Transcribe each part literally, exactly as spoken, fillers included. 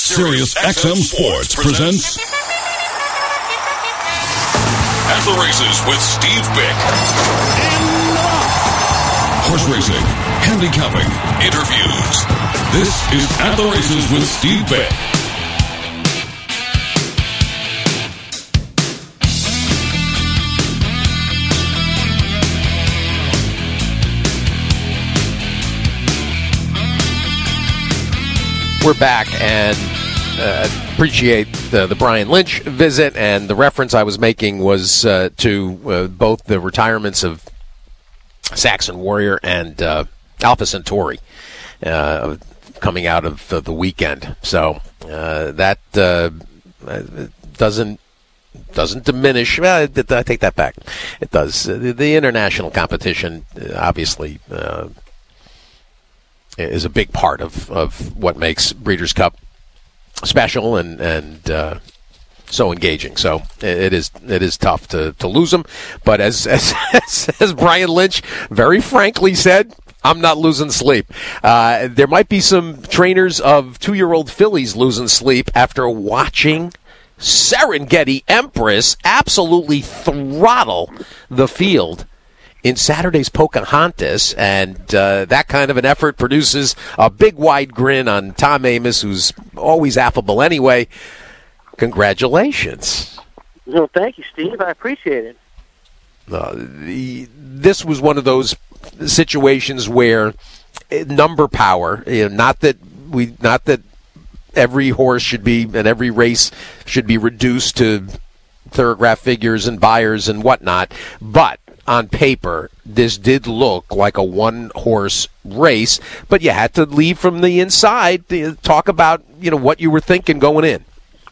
Sirius X M Sports presents At the Races with Steve Bick. Horse racing, handicapping, interviews. This is At the Races with Steve Bick. We're back, and uh, appreciate the, the Brian Lynch visit, and the reference I was making was uh, to uh, both the retirements of Saxon Warrior and uh, Alpha Centauri uh, coming out of uh, the weekend. So uh, that uh, doesn't doesn't diminish. Well, I take that back. It does. The, the international competition, obviously, uh, is a big part of, of what makes Breeders' Cup special and and uh, so engaging. So it is it is tough to, to lose them. But as, as as Brian Lynch very frankly said, I'm not losing sleep. Uh, there might be some trainers of two-year-old fillies losing sleep after watching Serengeti Empress absolutely throttle the field in Saturday's Pocahontas, and uh, that kind of an effort produces a big wide grin on Tom Amoss, who's always affable anyway. Congratulations. Well, thank you, Steve. I appreciate it. Uh, the, this was one of those situations where number power, you know, not that we, not that every horse should be and every race should be reduced to thoroughgraph figures and buyers and whatnot, but on paper, this did look like a one-horse race, but you had to leave from the inside to talk about, you know, what you were thinking going in.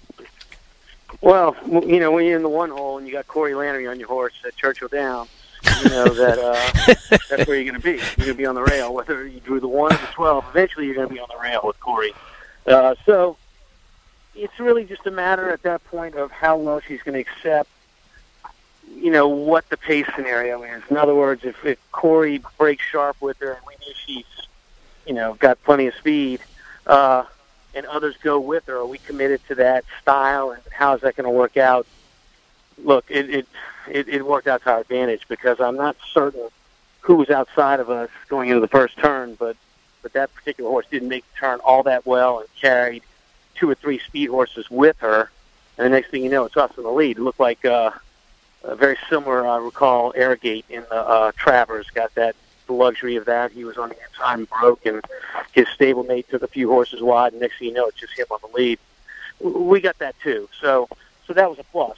Well, you know, when you're in the one hole and you got Corey Lanerie on your horse at Churchill Downs, you know that uh, that's where you're going to be. You're going to be on the rail, whether you drew the one or the twelve. Eventually, you're going to be on the rail with Corey. Uh, so it's really just a matter at that point of how well she's going to accept, you know, what the pace scenario is. In other words, if, if Corey breaks sharp with her and we knew she's, you know, got plenty of speed, uh, and others go with her, are we committed to that style, and how is that going to work out? Look, it, it it it worked out to our advantage because I'm not certain who was outside of us going into the first turn, but, but that particular horse didn't make the turn all that well and carried two or three speed horses with her, and the next thing you know, it's us in the lead. It looked like uh, Uh, very similar, I recall, Arrogate in the uh, Travers got that the luxury of that. He was on the inside and broke, and his stablemate took a few horses wide, and next thing you know, it's just him on the lead. We got that too, so so that was a plus.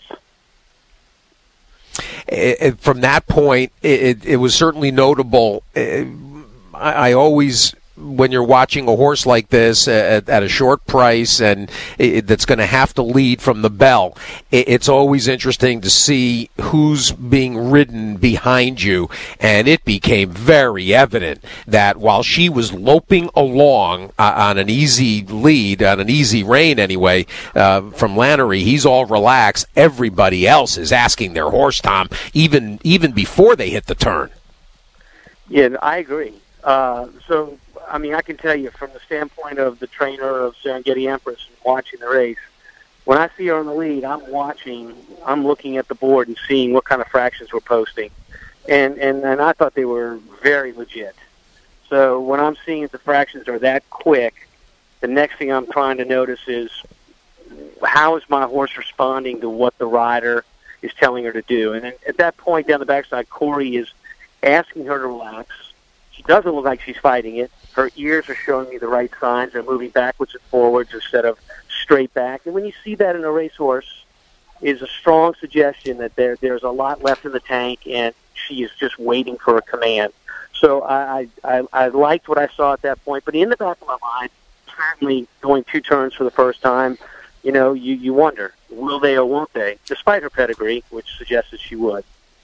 It, from that point, it, it was certainly notable. I, I always, when you're watching a horse like this at, at a short price and it, that's going to have to lead from the bell, it, it's always interesting to see who's being ridden behind you. And it became very evident that while she was loping along uh, on an easy lead, on an easy rein anyway, uh, from Lanerie, he's all relaxed. Everybody else is asking their horse, Tom, even even before they hit the turn. Yeah, I agree. Uh, so, I mean, I can tell you from the standpoint of the trainer of Serengeti Empress and watching the race, when I see her on the lead, I'm watching, I'm looking at the board and seeing what kind of fractions we're posting. And, and, and I thought they were very legit. So when I'm seeing that the fractions are that quick, the next thing I'm trying to notice is how is my horse responding to what the rider is telling her to do. And then at that point down the backside, Corey is asking her to relax. She doesn't look like she's fighting it. Her ears are showing me the right signs. They're moving backwards and forwards instead of straight back. And when you see that in a racehorse, is a strong suggestion that there there's a lot left in the tank, and she is just waiting for a command. So I, I, I liked what I saw at that point. But in the back of my mind, certainly going two turns for the first time, you know, you, you wonder, will they or won't they, despite her pedigree, which suggests that she would.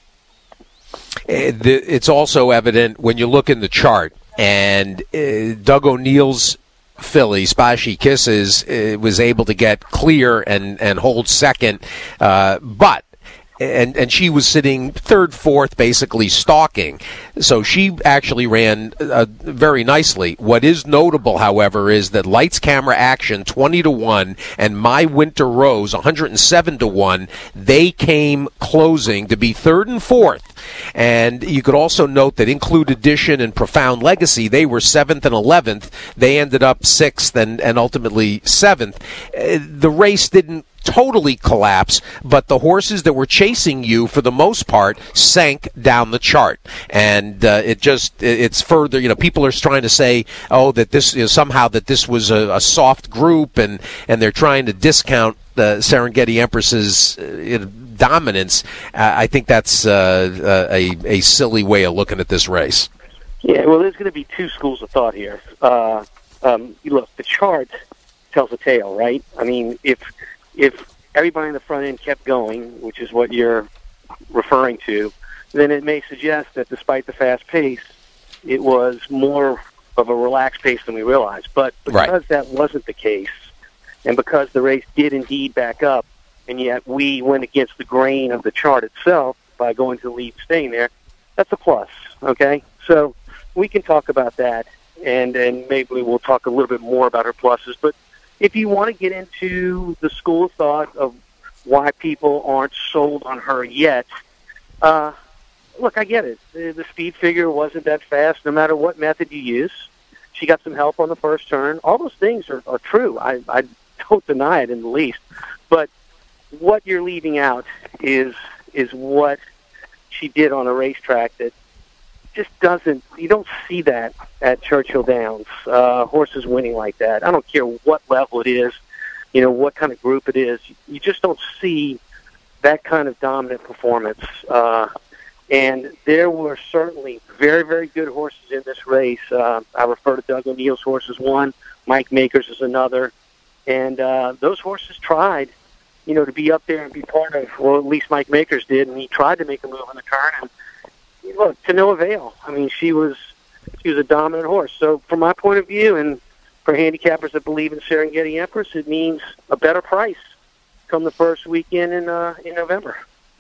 It's also evident when you look in the chart, and uh, Doug O'Neill's filly, Splashy Kisses, uh, was able to get clear and, and hold second. Uh, but and and she was sitting third, fourth, basically stalking. So she actually ran uh, very nicely. What is notable, however, is that Lights, Camera, Action, twenty to one, and My Winter Rose, one hundred seven to one, they came closing to be third and fourth. And you could also note that Include Edition and Profound Legacy, they were seventh and eleventh. They ended up sixth and, and ultimately seventh. Uh, the race didn't totally collapse, but the horses that were chasing you, for the most part, sank down the chart. And uh, it just, it's further, you know, people are trying to say, oh, that this, you know, somehow that this was a, a soft group, and, and they're trying to discount the Serengeti Empress's uh, dominance. Uh, I think that's uh, a, a silly way of looking at this race. Yeah, well, there's going to be two schools of thought here. Uh, um, look, the chart tells a tale, right? I mean, if if everybody in the front end kept going, which is what you're referring to, then it may suggest that despite the fast pace, it was more of a relaxed pace than we realized. But because right. that wasn't the case, and because the race did indeed back up, and yet we went against the grain of the chart itself by going to the lead and staying there, that's a plus, okay? So we can talk about that, and, and maybe we'll talk a little bit more about her pluses. But if you want to get into the school of thought of why people aren't sold on her yet, uh, look, I get it. The, the speed figure wasn't that fast no matter what method you use. She got some help on the first turn. All those things are, are true. I, I don't deny it in the least. But what you're leaving out is is what she did on a racetrack that just doesn't, you don't see that at Churchill Downs. Uh, horses winning like that. I don't care what level it is, you know, what kind of group it is. You just don't see that kind of dominant performance. Uh, and there were certainly very, very good horses in this race. Uh, I refer to Doug O'Neill's horse as one, Mike Makers as another. And uh, those horses tried, you know, to be up there and be part of, well, at least Mike Makers did, and he tried to make a move on the turn, and look, to no avail. I mean, she was she was a dominant horse. So from my point of view, and for handicappers that believe in Serengeti Empress, it means a better price come the first weekend in uh, in November.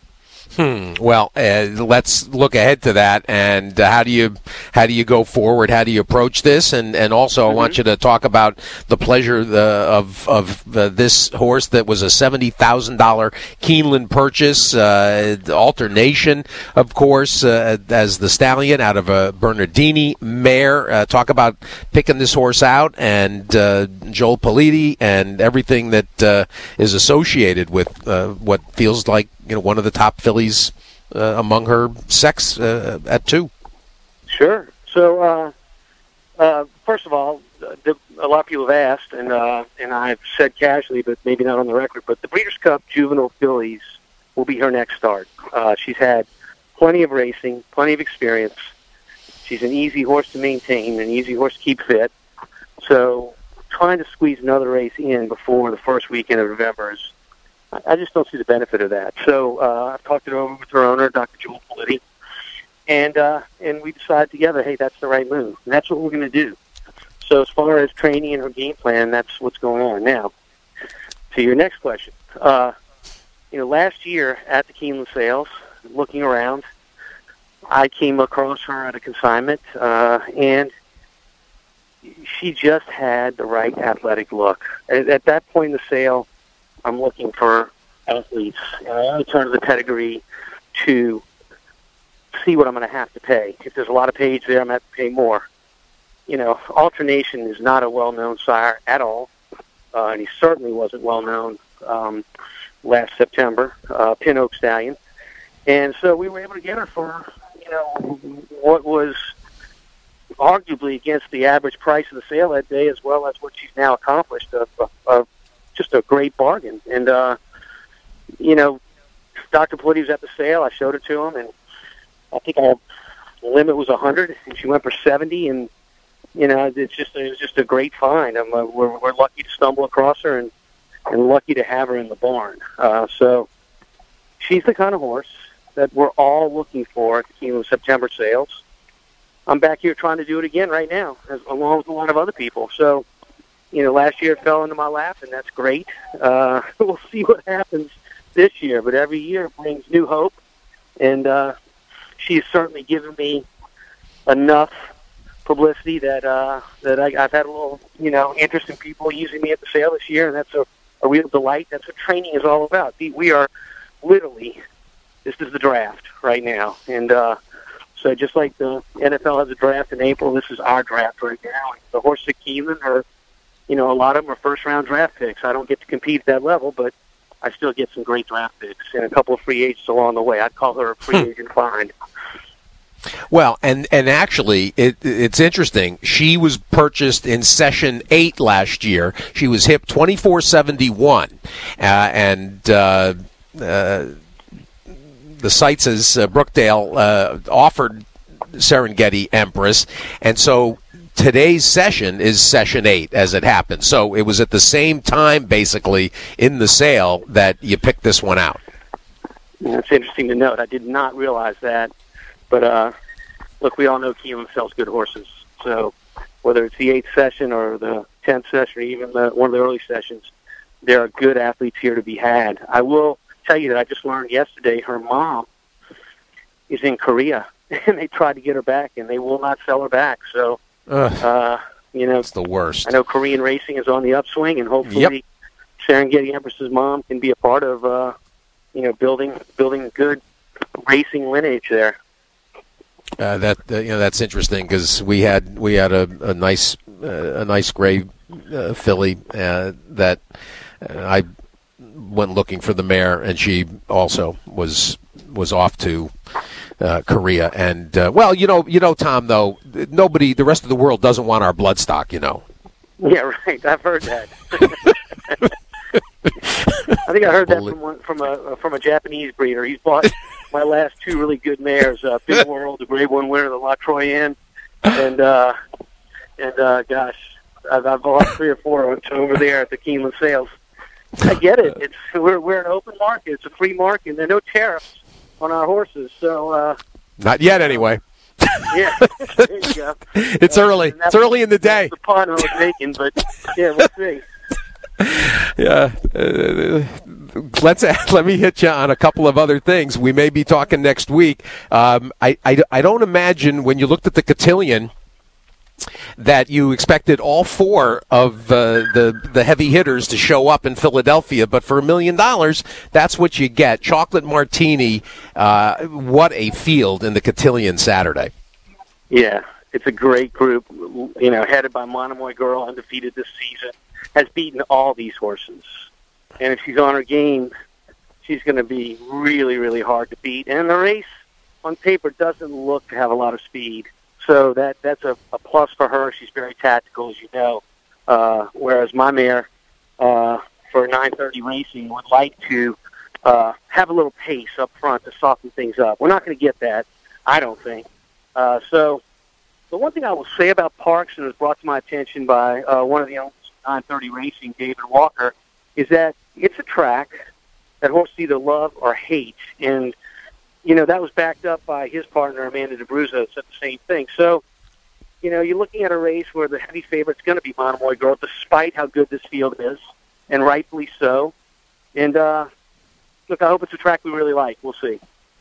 Hmm. Well, uh, let's look ahead to that. And uh, how do you how do you go forward? How do you approach this? And and also, mm-hmm. I want you to talk about the pleasure uh, of of uh, this horse that was a seventy thousand dollar Keeneland purchase, uh, Alternation, of course, uh, as the stallion out of a Bernardini mare. Uh, talk about picking this horse out, and uh, Joel Politi, and everything that uh, is associated with uh, what feels like, you know, one of the top fillies uh, among her sex uh, at two. Sure. So, uh, uh, first of all, the, a lot of people have asked, and uh, and I've said casually, but maybe not on the record, but the Breeders' Cup Juvenile Fillies will be her next start. Uh, she's had plenty of racing, plenty of experience. She's an easy horse to maintain, an easy horse to keep fit. So trying to squeeze another race in before the first weekend of November is, I just don't see the benefit of that. So uh, I've talked it over with her owner, Doctor Joel Politi, and uh, and we decided together, hey, that's the right move. And that's what we're going to do. So as far as training and her game plan, that's what's going on. Now, to your next question. Uh, you know, last year at the Keeneland sales, looking around, I came across her at a consignment, uh, and she just had the right athletic look. At, at that point in the sale, I'm looking for athletes. And I only turn to the pedigree to see what I'm going to have to pay. If there's a lot of page there, I'm going to have to pay more. You know, Alternation is not a well-known sire at all, uh, and he certainly wasn't well-known um, last September, uh, Pin Oak Stallion. And so we were able to get her for, you know, what was arguably against the average price of the sale that day, as well as what she's now accomplished, a, a, a, just a great bargain. And, uh, you know, Doctor Politi was at the sale. I showed it to him, and I think our limit was one hundred, and she went for seventy, and, you know, it's just it was just a great find. I'm, uh, we're, we're lucky to stumble across her, and, and lucky to have her in the barn. Uh, so she's the kind of horse that we're all looking for at the Keeneland September sales. I'm back here trying to do it again right now, as, along with a lot of other people. So, you know, last year it fell into my lap, and that's great. Uh, we'll see what happens this year, but every year brings new hope. And uh, she's certainly given me enough publicity that uh, that I, I've had a little, you know, interest in people using me at the sale this year, and that's a, a real delight. That's what training is all about. We are literally, this is the draft right now. And uh, so just like the N F L has a draft in April, this is our draft right now. And the horses at Keeneland are, you know, a lot of them are first-round draft picks. I don't get to compete at that level, but I still get some great draft picks and a couple of free agents along the way. I'd call her a free agent find. Well, and, and actually, it, it's interesting. She was purchased in session eight last year. She was hip twenty-four seventy-one, uh, and uh, uh, the site says uh, Brookdale uh, offered Serengeti Empress, and so today's session is session eight, as it happened. So it was at the same time, basically, in the sale that you picked this one out. That's interesting to note. I did not realize that. But, uh, look, we all know Keeneland sells good horses. So whether it's the eighth session or the tenth session or even the, one of the early sessions, there are good athletes here to be had. I will tell you that I just learned yesterday her mom is in Korea, and they tried to get her back, and they will not sell her back. So, uh, you know, it's the worst. I know Korean racing is on the upswing, and hopefully yep. Serengeti Empress's mom can be a part of, uh, you know, building building good racing lineage there. Uh, that uh, you know that's interesting because we had we had a, a nice uh, a nice gray uh, filly uh, that uh, I went looking for the mare, and she also was was off to uh, Korea. And uh, well, you know, you know, Tom, though, nobody, the rest of the world doesn't want our bloodstock, you know. Yeah, right. I've heard that. I think I heard that from one, from a from a Japanese breeder. He's bought my last two really good mares, uh, Big World, the Grade One winner, the La Troyenne, and uh, and uh, gosh, I've, I've bought three or four over there at the Keeneland sales. I get it. It's we're we're an open market. It's a free market, and there are no tariffs on our horses. So uh, not yet, anyway. Yeah, there you go. It's uh, early. It's early in the day. The pun I was making, but yeah, we'll see. Yeah, uh, let's let me hit you on a couple of other things. We may be talking next week. Um, I, I I don't imagine when you looked at the cotillion that you expected all four of uh, the the heavy hitters to show up in Philadelphia, but for a million dollars, that's what you get. Chocolate Martini, uh, what a field in the cotillion Saturday. Yeah, it's a great group, you know, headed by Monomoy Girl, undefeated this season, has beaten all these horses. And if she's on her game, she's going to be really, really hard to beat. And the race, on paper, doesn't look to have a lot of speed. So that that's a, a plus for her. She's very tactical, as you know. Uh, whereas my mare, uh, for nine thirty Racing, would like to uh, have a little pace up front to soften things up. We're not going to get that, I don't think. Uh, so the one thing I will say about Parks, and it was brought to my attention by uh, one of the owners of nine thirty Racing, David Walker, is that it's a track that horses either love or hate. And you know, that was backed up by his partner, Amanda DeBruzzo, said the same thing. So, you know, you're looking at a race where the heavy favorite's going to be Monomoy Girl, despite how good this field is, and rightfully so. And, uh, look, I hope it's a track we really like. We'll see.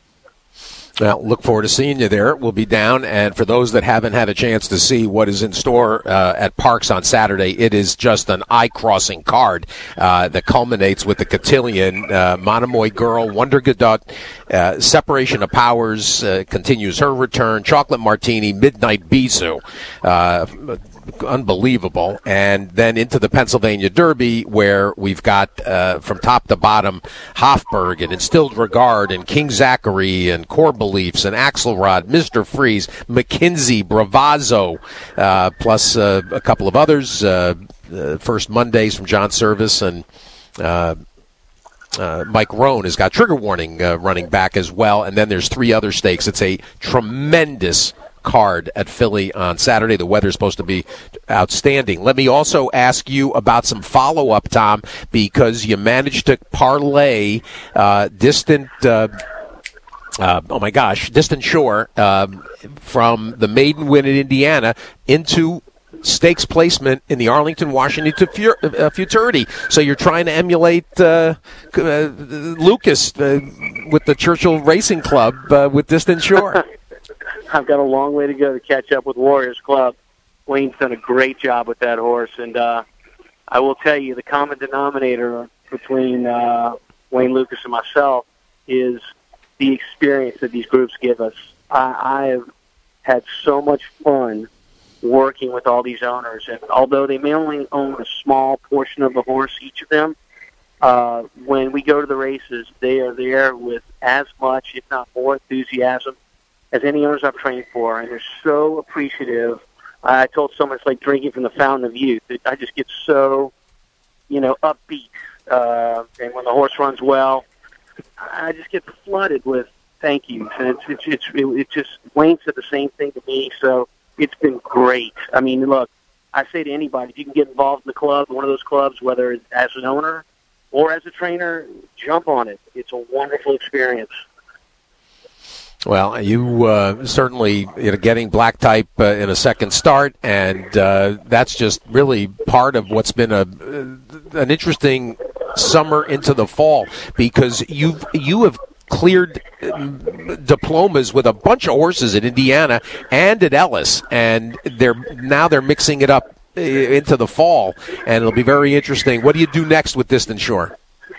Well, look forward to seeing you there. We'll be down, and for those that haven't had a chance to see what is in store uh, at Parks on Saturday, it is just an eye-crossing card uh, that culminates with the cotillion. Uh, Monomoy Girl, Wonder Gadot, uh, Separation of Powers uh, continues her return, Chocolate Martini, Midnight Bisou. Uh, unbelievable. And then into the Pennsylvania Derby, where we've got uh, from top to bottom Hofburg and Instilled Regard and King Zachary and Core Beliefs and Axelrod, Mister Freeze, McKinsey, Bravazzo, uh, plus uh, a couple of others. Uh, uh, First Mondays from John Service and uh, uh, Mike Rohn has got Trigger Warning uh, running back as well. And then there's three other stakes. It's a tremendous card at Philly on Saturday. The weather's supposed to be outstanding. Let me also ask you about some follow-up, Tom, because you managed to parlay uh, distant uh, uh, oh my gosh, Distant Shore um, from the maiden win in Indiana into stakes placement in the Arlington, Washington uh, Futurity. So you're trying to emulate uh, uh, Lucas uh, with the Churchill Racing Club uh, with Distant Shore. I've got a long way to go to catch up with Warriors Club. Wayne's done a great job with that horse, and uh, I will tell you the common denominator between uh, Wayne Lucas and myself is the experience that these groups give us. I, I have had so much fun working with all these owners, and although they may only own a small portion of the horse, each of them, uh, when we go to the races, they are there with as much, if not more, enthusiasm as any owners I've trained for, and they're so appreciative. I told someone it's like drinking from the fountain of youth. I just get so, you know, upbeat, uh, and when the horse runs well, I just get flooded with thank yous, and it's it's it's it, it just Wayne said the same thing to me, so it's been great. I mean, look, I say to anybody, if you can get involved in the club, one of those clubs, whether it's as an owner or as a trainer, jump on it. It's a wonderful experience. Well, you uh, certainly you know, getting black type uh, in a second start, and uh, that's just really part of what's been a uh, an interesting summer into the fall, because you've you have cleared diplomas with a bunch of horses at Indiana and at Ellis, and they're now they're mixing it up into the fall, and it'll be very interesting. What do you do next with Distant Shore?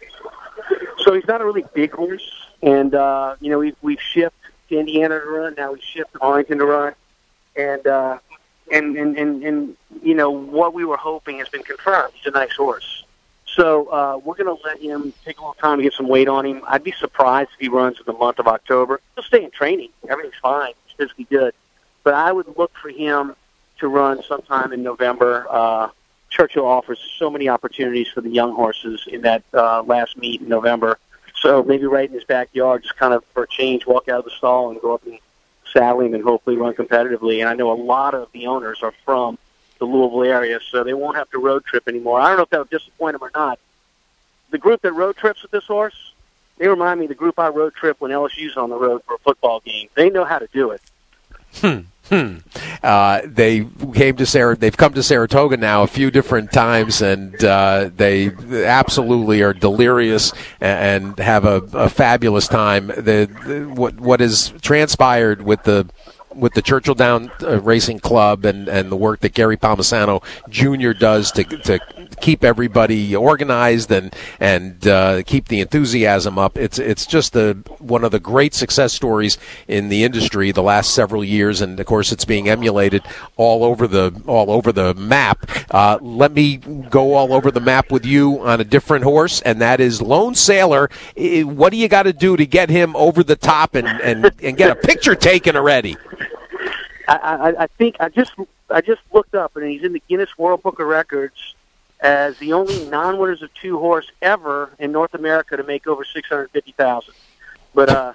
So he's not a really big horse, and uh, you know we've we've shifted to Indiana to run. Now we shift to Arlington to run, and uh, and, and and and you know what we were hoping has been confirmed. He's a nice horse, so uh, we're going to let him take a little time to get some weight on him. I'd be surprised if he runs in the month of October. He'll stay in training. Everything's fine. He's physically good, but I would look for him to run sometime in November. Uh, Churchill offers so many opportunities for the young horses in that uh, last meet in November. So maybe right in his backyard, just kind of for a change, walk out of the stall and go up and saddle him and hopefully run competitively. And I know a lot of the owners are from the Louisville area, so they won't have to road trip anymore. I don't know if that would disappoint them or not. The group that road trips with this horse, they remind me of the group I road trip when L S U's on the road for a football game. They know how to do it. Hmm. Hmm. Uh, they came to Sarah. They've come to Saratoga now a few different times, and uh, they absolutely are delirious and have a, a fabulous time. The, the what what has transpired with the with the Churchill Down uh, Racing Club and, and the work that Gary Palmisano Junior does to to keep everybody organized and and uh, keep the enthusiasm up. It's it's just a, one of the great success stories in the industry the last several years, and of course it's being emulated all over the all over the map. Uh, let me go all over the map with you on a different horse, and that is Lone Sailor. What do you got to do to get him over the top and, and, and get a picture taken already? I, I, I think I just I just looked up, and he's in the Guinness World Book of Records as the only non-winners of two horse ever in North America to make over six hundred fifty thousand. But uh,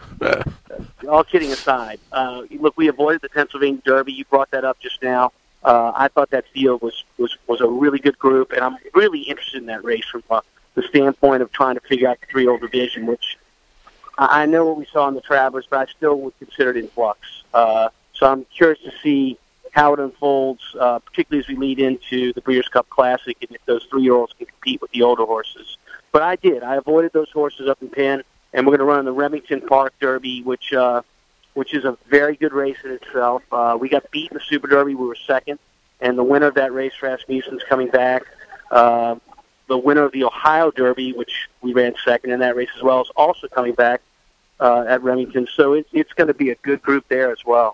all kidding aside, uh, look, we avoided the Pennsylvania Derby. You brought that up just now. Uh, I thought that field was, was, was a really good group, and I'm really interested in that race from uh, the standpoint of trying to figure out the three-year-old division, which I, I know what we saw in the Travelers, but I still would consider it in flux. Uh, so I'm curious to see how it unfolds, uh, particularly as we lead into the Breeders' Cup Classic, and if those three-year-olds can compete with the older horses. But I did. I avoided those horses up in Penn, and we're going to run the Remington Park Derby, which uh, which is a very good race in itself. Uh, we got beat in the Super Derby. We were second, and the winner of that race, Rasmussen's coming back. Uh, the winner of the Ohio Derby, which we ran second in that race as well, is also coming back uh, at Remington. So it, it's going to be a good group there as well.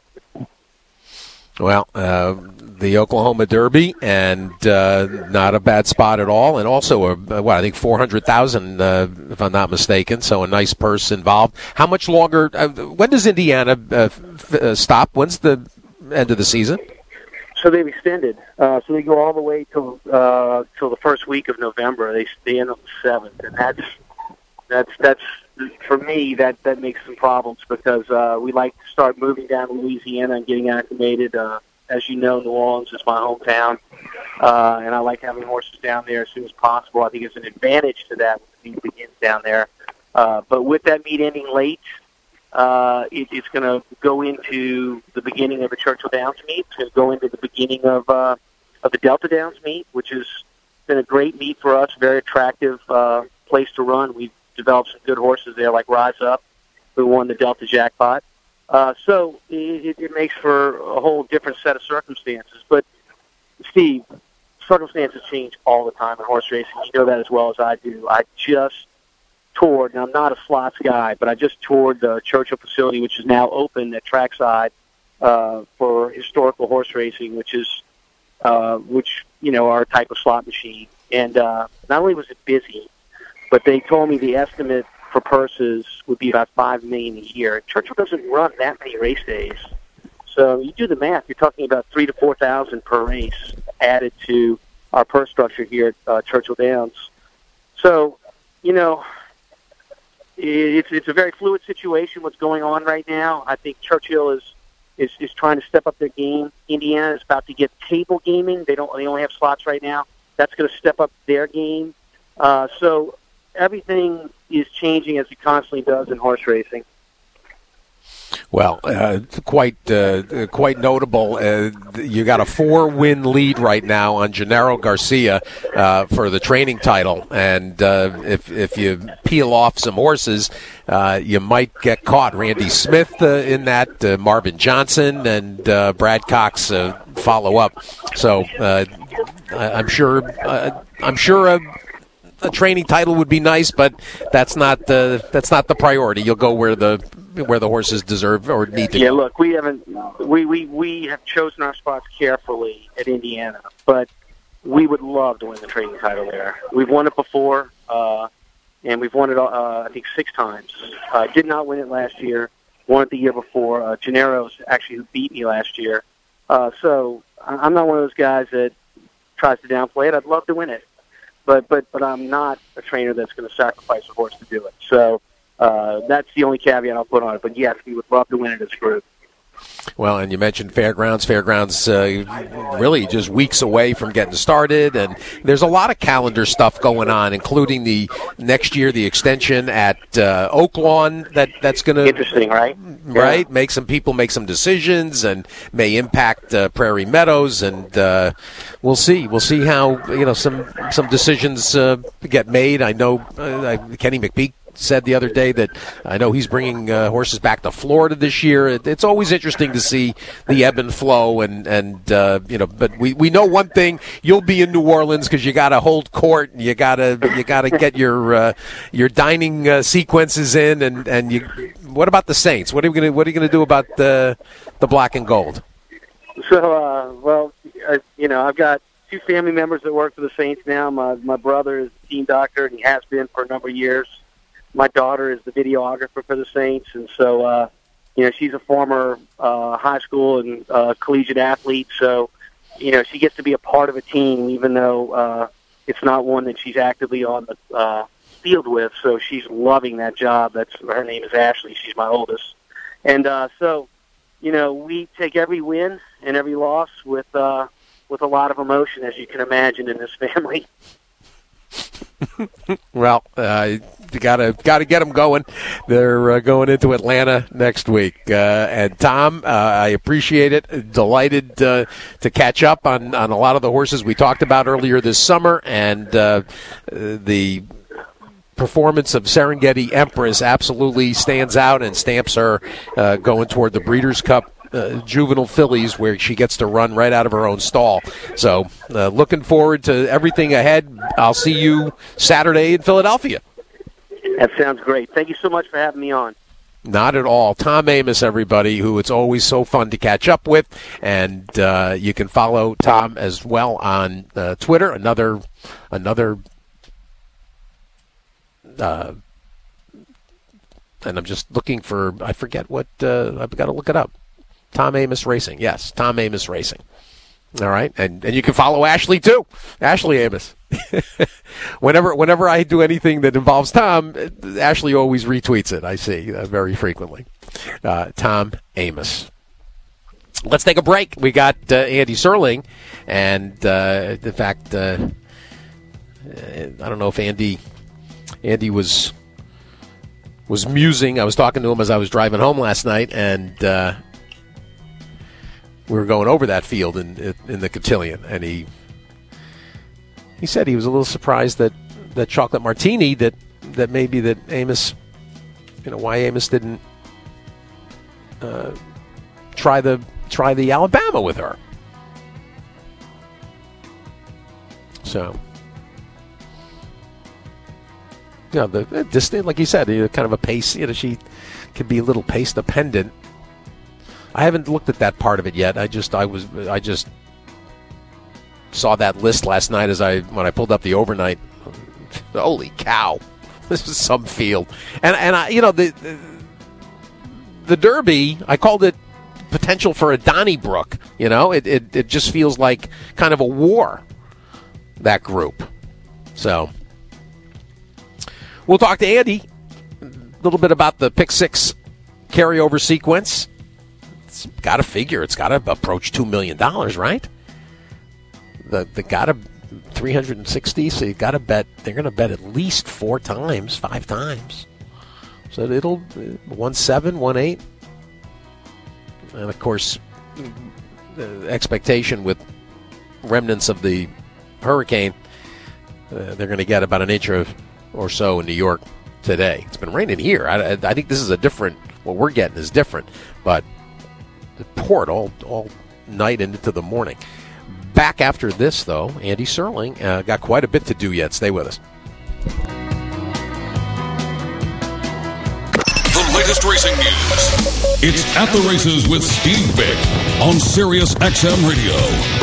Well, uh, the Oklahoma Derby, and uh, not a bad spot at all, and also a, what I think four hundred thousand, uh, if I'm not mistaken. So a nice purse involved. How much longer? Uh, when does Indiana uh, f- uh, stop? When's the end of the season? So they've extended. Uh, so they go all the way till uh, till the first week of November. They stay in on the seventh, and that's that's that's. For me, that, that makes some problems because uh, we like to start moving down to Louisiana and getting acclimated. Uh, as you know, New Orleans is my hometown, uh, and I like having horses down there as soon as possible. I think it's an advantage to that when the meet begins down there. Uh, but with that meet ending late, uh, it, it's going to go into the beginning of a Churchill Downs meet. It's going to go into the beginning of uh, of the Delta Downs meet, which has been a great meet for us, very attractive uh, place to run. We've developed some good horses there, like Rise Up, who won the Delta Jackpot. Uh, so it, it makes for a whole different set of circumstances. But, Steve, circumstances change all the time in horse racing. You know that as well as I do. I just toured, and I'm not a slots guy, but I just toured the Churchill facility, which is now open at trackside uh, for historical horse racing, which is, uh, which you know, are a type of slot machine. And uh, not only was it busy, but they told me the estimate for purses would be about five million dollars a year. Churchill doesn't run that many race days, so you do the math. You're talking about three to four thousand per race added to our purse structure here at uh, Churchill Downs. So, you know, it's it's a very fluid situation. What's going on right now? I think Churchill is is is trying to step up their game. Indiana is about to get table gaming. They don't. They only have slots right now. That's going to step up their game. Uh, so everything is changing as it constantly does in horse racing. Well, uh, quite uh, quite notable. Uh, you got a four-win lead right now on Gennaro Garcia uh, for the training title, and uh, if if you peel off some horses, uh, you might get caught. Randy Smith uh, in that, uh, Marvin Johnson, and uh, Brad Cox uh, follow up. So uh, I'm sure uh, I'm sure. Uh, A training title would be nice, but that's not the that's not the priority. You'll go where the where the horses deserve or need to yeah, go. Yeah, look, we haven't we, we, we have chosen our spots carefully at Indiana, but we would love to win the training title there. We've won it before, uh, and we've won it uh, I think six times. Uh, did not win it last year. Won it the year before. Uh, Gennaro's actually who beat me last year. Uh, so I'm not one of those guys that tries to downplay it. I'd love to win it. But but but I'm not a trainer that's going to sacrifice a horse to do it. So uh, that's the only caveat I'll put on it. But yes, we would love to win it as a group. Well, and you mentioned Fairgrounds. Fairgrounds uh, really just weeks away from getting started, and there's a lot of calendar stuff going on, including the next year, the extension at uh, Oaklawn that, that's going to... Interesting, right? Right? Yeah. Make some people make some decisions and may impact uh, Prairie Meadows, and uh, we'll see. We'll see how, you know, some, some decisions uh, get made. I know uh, Kenny McPeak said the other day that I know he's bringing uh, horses back to Florida this year. It, it's always interesting to see the ebb and flow, and and uh, you know. But we, we know one thing: you'll be in New Orleans because you got to hold court, and you got to you got to get your uh, your dining uh, sequences in, and, and you. What about the Saints? What are we gonna What are you gonna do about the the black and gold? So, uh, well, uh, you know, I've got two family members that work for the Saints now. My my brother is the team doctor, and he has been for a number of years. My daughter is the videographer for the Saints, and so, uh, you know, she's a former uh, high school and uh, collegiate athlete, so, you know, she gets to be a part of a team, even though uh, it's not one that she's actively on the uh, field with, so she's loving that job. That's her name is Ashley. She's my oldest. And uh, so, you know, we take every win and every loss with uh, with a lot of emotion, as you can imagine, in this family. Well, uh, you gotta gotta get them going. They're uh, going into Atlanta next week. Uh, and Tom, uh, I appreciate it. Delighted uh, to catch up on, on a lot of the horses we talked about earlier this summer, and uh, the performance of Serengeti Empress absolutely stands out and stamps her uh, going toward the Breeders' Cup Uh, juvenile fillies, where she gets to run right out of her own stall. So uh, looking forward to everything ahead. I'll see you Saturday in Philadelphia. That sounds great. Thank you so much for having me on. Not at all. Tom Amoss, everybody, who it's always so fun to catch up with. And uh, you can follow Tom as well on uh, Twitter. Another, another, uh, and I'm just looking for, I forget what, uh, I've got to look it up. Tom Amoss Racing. Yes, Tom Amoss Racing. All right. And and you can follow Ashley, too. Ashley Amoss. whenever whenever I do anything that involves Tom, Ashley always retweets it. I see uh, very frequently. Uh, Tom Amoss. Let's take a break. We got uh, Andy Serling. And, uh, in fact, uh, I don't know if Andy Andy was was musing. I was talking to him as I was driving home last night, and uh, we were going over that field in in the cotillion, and he he said he was a little surprised that that chocolate martini that that maybe that Amos, you know, why Amos didn't uh, try the try the Alabama with her. So, you know, the just like you said, you know, kind of a pace. You know, she could be a little pace dependent. I haven't looked at that part of it yet. I just I was I just saw that list last night as I when I pulled up the overnight. Holy cow! This is some field, and and I you know the the, the Derby. I called it potential for a Donnybrook. You know, it, it it just feels like kind of a war. That group. So we'll talk to Andy a little bit about the pick six carryover sequence. It's got to figure it's got to approach two million dollars, right? The the got to three hundred sixty, so you got to bet they're going to bet at least four times, five times. So it'll one seven, one eight, and of course, the expectation with remnants of the hurricane, uh, they're going to get about an inch of, or so in New York today. It's been raining here. I, I think this is a different. What we're getting is different, but it poured all all night and into the morning. Back after this, though, Andy Serling uh, got quite a bit to do yet. Stay with us. The latest racing news. It's At the Races with Steve Bick on Sirius X M Radio.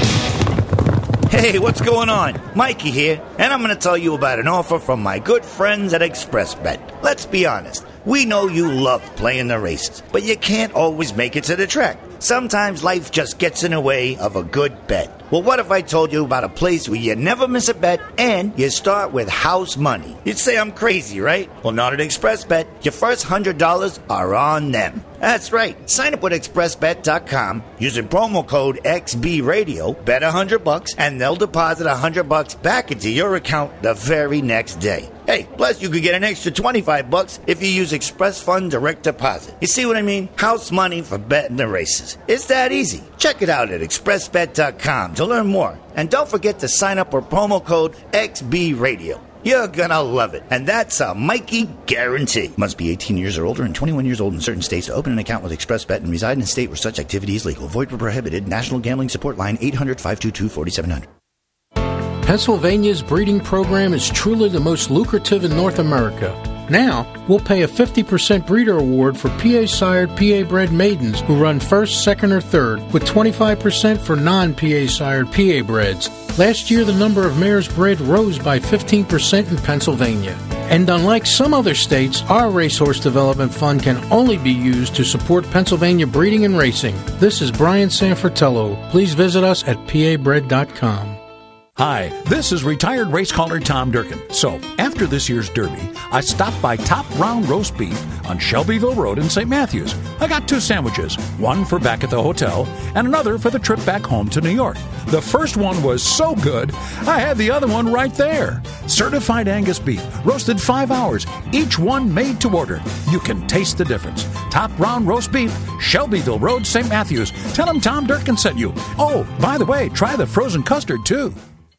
Hey, what's going on? Mikey here, and I'm going to tell you about an offer from my good friends at ExpressBet. Let's be honest. We know you love playing the races, but you can't always make it to the track. Sometimes life just gets in the way of a good bet. Well, what if I told you about a place where you never miss a bet and you start with house money? You'd say I'm crazy, right? Well, not at ExpressBet. Your first one hundred dollars are on them. That's right. Sign up with express bet dot com using promo code X B Radio, bet one hundred bucks, and they'll deposit one hundred bucks back into your account the very next day. Hey, plus you could get an extra twenty-five bucks if you use Express Fund Direct Deposit. You see what I mean? House money for betting the races. It's that easy. Check it out at express bet dot com to learn more. And don't forget to sign up with promo code X B Radio. You're gonna love it. And that's a Mikey guarantee. Must be eighteen years or older and twenty-one years old in certain states to open an account with ExpressBet and reside in a state where such activity is legal. Void where prohibited. National Gambling Support Line eight hundred, five two two, four seven zero zero. Pennsylvania's breeding program is truly the most lucrative in North America. Now, we'll pay a fifty percent breeder award for P A-sired, P A-bred maidens who run first, second, or third, with twenty-five percent for non-P A-sired, P A-breds. Last year, the number of mares bred rose by fifteen percent in Pennsylvania. And unlike some other states, our Racehorse Development Fund can only be used to support Pennsylvania breeding and racing. This is Brian Sanfratello. Please visit us at P A bred dot com. Hi, this is retired race caller Tom Durkin. So, after this year's Derby, I stopped by Top Round Roast Beef on Shelbyville Road in Saint Matthews. I got two sandwiches, one for back at the hotel and another for the trip back home to New York. The first one was so good, I had the other one right there. Certified Angus beef, roasted five hours, each one made to order. You can taste the difference. Top Round Roast Beef, Shelbyville Road, Saint Matthews. Tell them Tom Durkin sent you. Oh, by the way, try the frozen custard, too.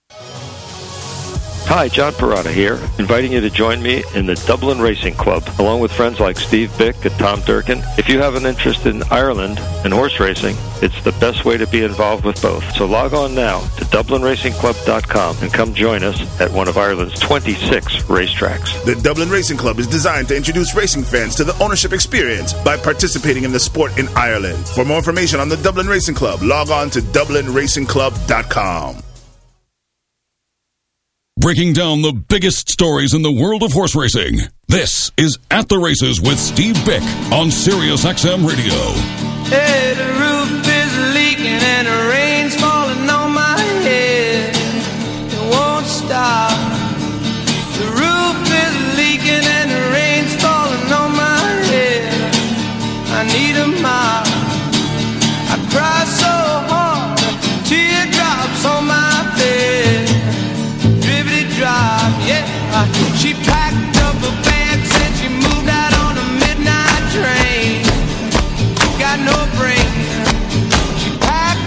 Hi, John Parada here, inviting you to join me in the Dublin Racing Club, along with friends like Steve Bick and Tom Durkin. If you have an interest in Ireland and horse racing, it's the best way to be involved with both. So log on now to dublin racing club dot com and come join us at one of Ireland's twenty-six racetracks. The Dublin Racing Club is designed to introduce racing fans to the ownership experience by participating in the sport in Ireland. For more information on the Dublin Racing Club, log on to dublin racing club dot com. Breaking down the biggest stories in the world of horse racing. This is At the Races with Steve Bick on Sirius X M Radio. Hey, the roof is leaking and the rain's falling on my head. It won't stop. The roof is leaking and the rain's falling on my head. I need a mop. I cry so hard, teardrops on my bed. Drop, yeah. She packed up her bags and she moved out on a midnight train. Got no brain. She packed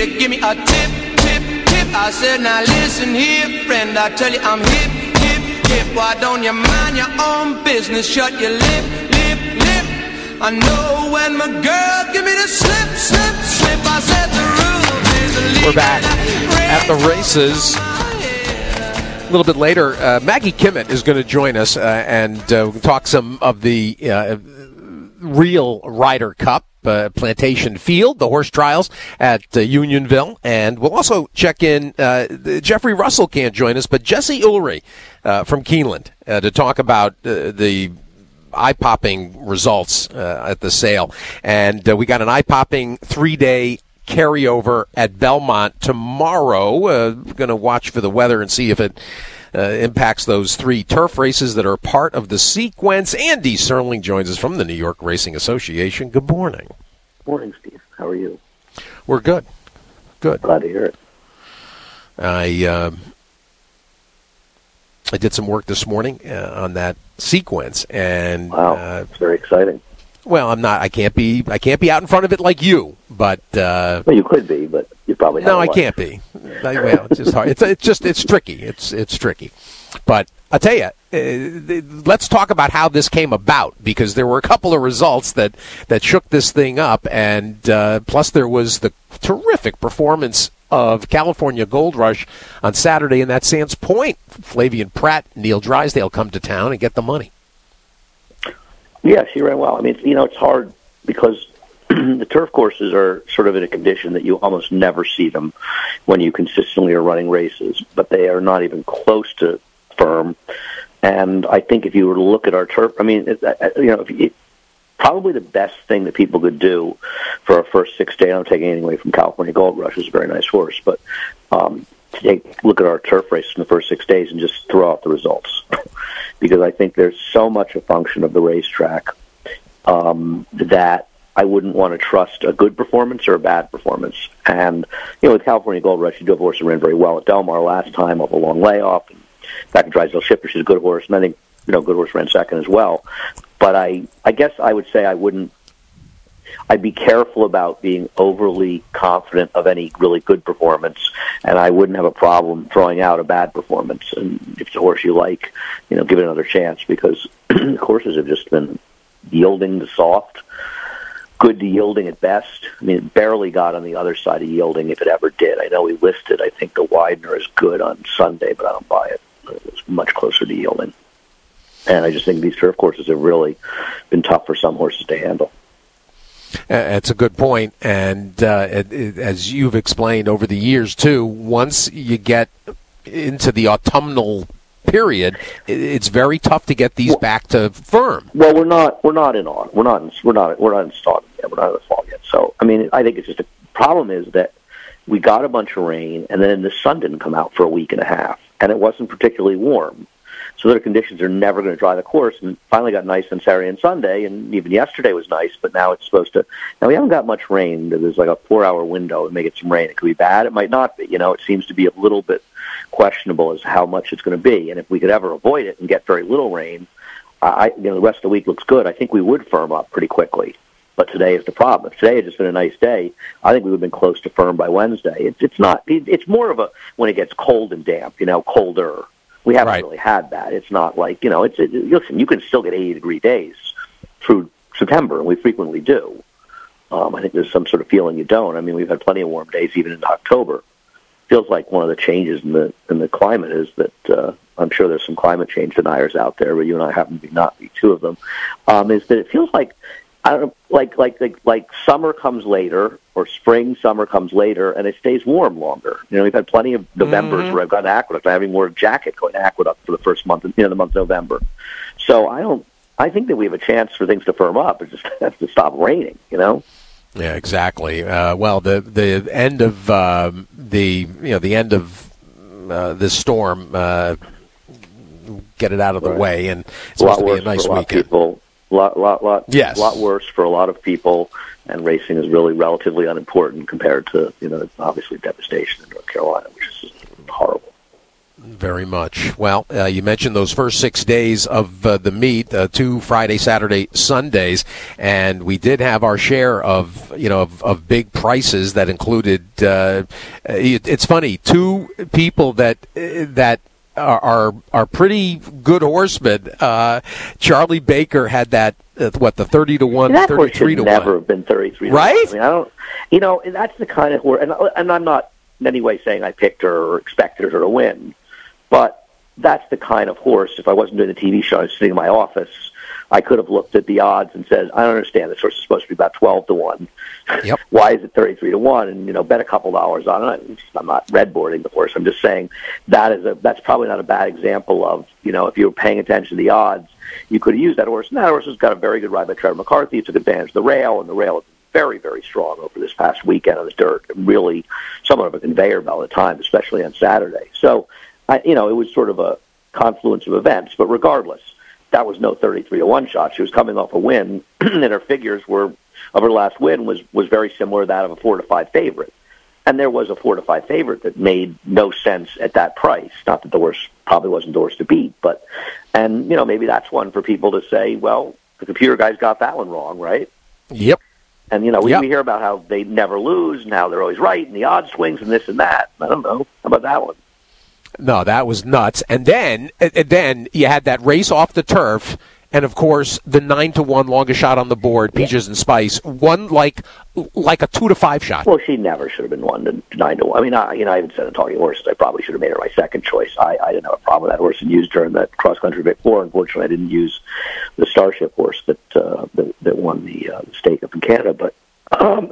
to give me a tip, tip, tip. I said, now listen here, friend, I tell you I'm hip, hip, hip. Why don't you mind your own business? Shut your lip, lip, lip. I know when my girl give me the slip, slip, slip. I said the roof is leaking. We're back at the races. A little bit later, uh, Maggie Kimmett is going to join us uh, and uh, we'll talk some of the uh, real Ryder Cup, uh, Plantation Field, the horse trials at uh, Unionville. And we'll also check in. Uh, Jeffrey Russell can't join us, but Jesse Ulrey uh, from Keeneland uh, to talk about uh, the eye-popping results uh, at the sale. And uh, we got an eye-popping three-day carryover at Belmont tomorrow. Uh, going to watch for the weather and see if it uh, impacts those three turf races that are part of the sequence. Andy Serling joins us from the New York Racing Association. Good morning. Morning, Steve. How are you? We're good. Good. Glad to hear it. I um, I did some work this morning uh, on that sequence, and wow, uh, it's very exciting. Well, I'm not. I can't be. I can't be out in front of it like you. But uh, well, you could be, but you probably no. I can't be. I, well, it's just hard. It's it's just it's tricky. It's it's tricky. But I'll tell you. Uh, let's talk about how this came about, because there were a couple of results that that shook this thing up, and uh, plus there was the terrific performance of California Gold Rush on Saturday in that Sands Point. Flavian Pratt, Neil Drysdale come to town and get the money. Yeah, she ran well. I mean, you know, it's hard because the turf courses are sort of in a condition that you almost never see them when you consistently are running races, but they are not even close to firm. And I think if you were to look at our turf, I mean, it, you know, if you, probably the best thing that people could do for our first six days, I don't take anything away from California Gold Rush, it's a very nice horse, but um, to take look at our turf race in the first six days and just throw out the results. Because I think there's so much a function of the racetrack um, that I wouldn't want to trust a good performance or a bad performance. And, you know, with California Gold Rush, you do have a horse that ran very well at Del Mar last time off a long layoff. And back in Drysdale Shifter, she's a good horse. And I think, you know, good horse ran second as well. But I, I guess I would say I wouldn't, I'd be careful about being overly confident of any really good performance, and I wouldn't have a problem throwing out a bad performance. And if it's a horse you like, you know, give it another chance, because the horses have just been yielding to soft, good to yielding at best. I mean, it barely got on the other side of yielding if it ever did. I know we listed, I think, the Widener is good on Sunday, but I don't buy it. It was much closer to yielding. And I just think these turf courses have really been tough for some horses to handle. That's a good point, and uh, it, it, as you've explained over the years too, once you get into the autumnal period, it, it's very tough to get these well, back to firm. Well, we're not, we're not in autumn, we're not, in, we're not, we're not in autumn yet, we're not in the fall yet. So, I mean, I think it's just a problem is that we got a bunch of rain, and then the sun didn't come out for a week and a half, and it wasn't particularly warm. So their conditions are never going to dry the course, and finally got nice on Saturday and Sunday, and even yesterday was nice, but now it's supposed to... Now, we haven't got much rain. There's like a four-hour window to make it some rain. It could be bad. It might not be. You know, it seems to be a little bit questionable as how much it's going to be, and if we could ever avoid it and get very little rain, I, you know, the rest of the week looks good. I think we would firm up pretty quickly, but today is the problem. If today had just been a nice day, I think we would have been close to firm by Wednesday. It's, it's not... It's more of a... When it gets cold and damp, you know, colder... We haven't right. really had that. It's not like, you know, it's it, listen, you can still get eighty-degree days through September, and we frequently do. Um, I think there's some sort of feeling you don't. I mean, we've had plenty of warm days even into October. Feels like one of the changes in the in the climate is that uh, I'm sure there's some climate change deniers out there, but you and I happen to be not be two of them, um, is that it feels like, I don't know, like, like, like, like summer comes later, or spring, summer comes later, and it stays warm longer. You know, we've had plenty of Novembers mm-hmm. where I've gone to Aqueduct. I haven't even worn a jacket going to Aqueduct for the first month, you know, the month of November. So I don't, I think that we have a chance for things to firm up. It just has to stop raining, you know? Yeah, exactly. Uh, well, the the end of uh, the you know the end of uh, this storm, uh, get it out of the right. way, and it's a supposed to be a nice a lot weekend. People. Lot, lot, lot, yes. lot worse for a lot of people, and racing is really relatively unimportant compared to, you know, obviously devastation in North Carolina, which is horrible. Very much. Well, uh, you mentioned those first six days of uh, the meet, uh, two Friday, Saturday, Sundays, and we did have our share of, you know, of, of big prices that included. Uh, it, it's funny, two people that uh, that. Are, are are pretty good horsemen. Uh, Charlie Baker had that uh, what the thirty to one, that thirty three to one. Never have been thirty three, right? I mean, I don't. You know, and that's the kind of horse. And, and I'm not in any way saying I picked her or expected her to win, but that's the kind of horse. If I wasn't doing the T V show, I was sitting in my office, I could have looked at the odds and said, I don't understand. This horse is supposed to be about twelve to one. Yep. Why is it thirty-three to one? And, you know, bet a couple dollars on it. I'm not redboarding the horse. I'm just saying that is a, that's probably not a bad example of, you know, if you were paying attention to the odds, you could have used that horse. And that horse has got a very good ride by Trevor McCarthy. It took advantage of the rail, and the rail is very, very strong over this past weekend on the dirt. Really somewhat of a conveyor belt at times, especially on Saturday. So, I, you know, it was sort of a confluence of events. But regardless, that was no thirty-three to one shot. She was coming off a win, and her figures were, of her last win, was, was very similar to that of a four to five favorite. And there was a four to five favorite that made no sense at that price. Not that the horse probably wasn't the horse to beat, but, and, you know, maybe that's one for people to say, well, the computer guys got that one wrong, right? Yep. And, you know, we, yep. we hear about how they never lose and how they're always right and the odds swings and this and that. I don't know. How about that one? No, that was nuts. And then, and then you had that race off the turf, and of course the nine to one longest shot on the board, Peaches yeah. and Spice, won like like a two to five shot. Well, she never should have been one to nine to one. I mean, I, you know, I even said in Talking Horses, I probably should have made her my second choice. I, I didn't have a problem with that horse and used her in that cross country Vic Four. Unfortunately, I didn't use the Starship horse that uh, that, that won the uh, stake up in Canada. But, um,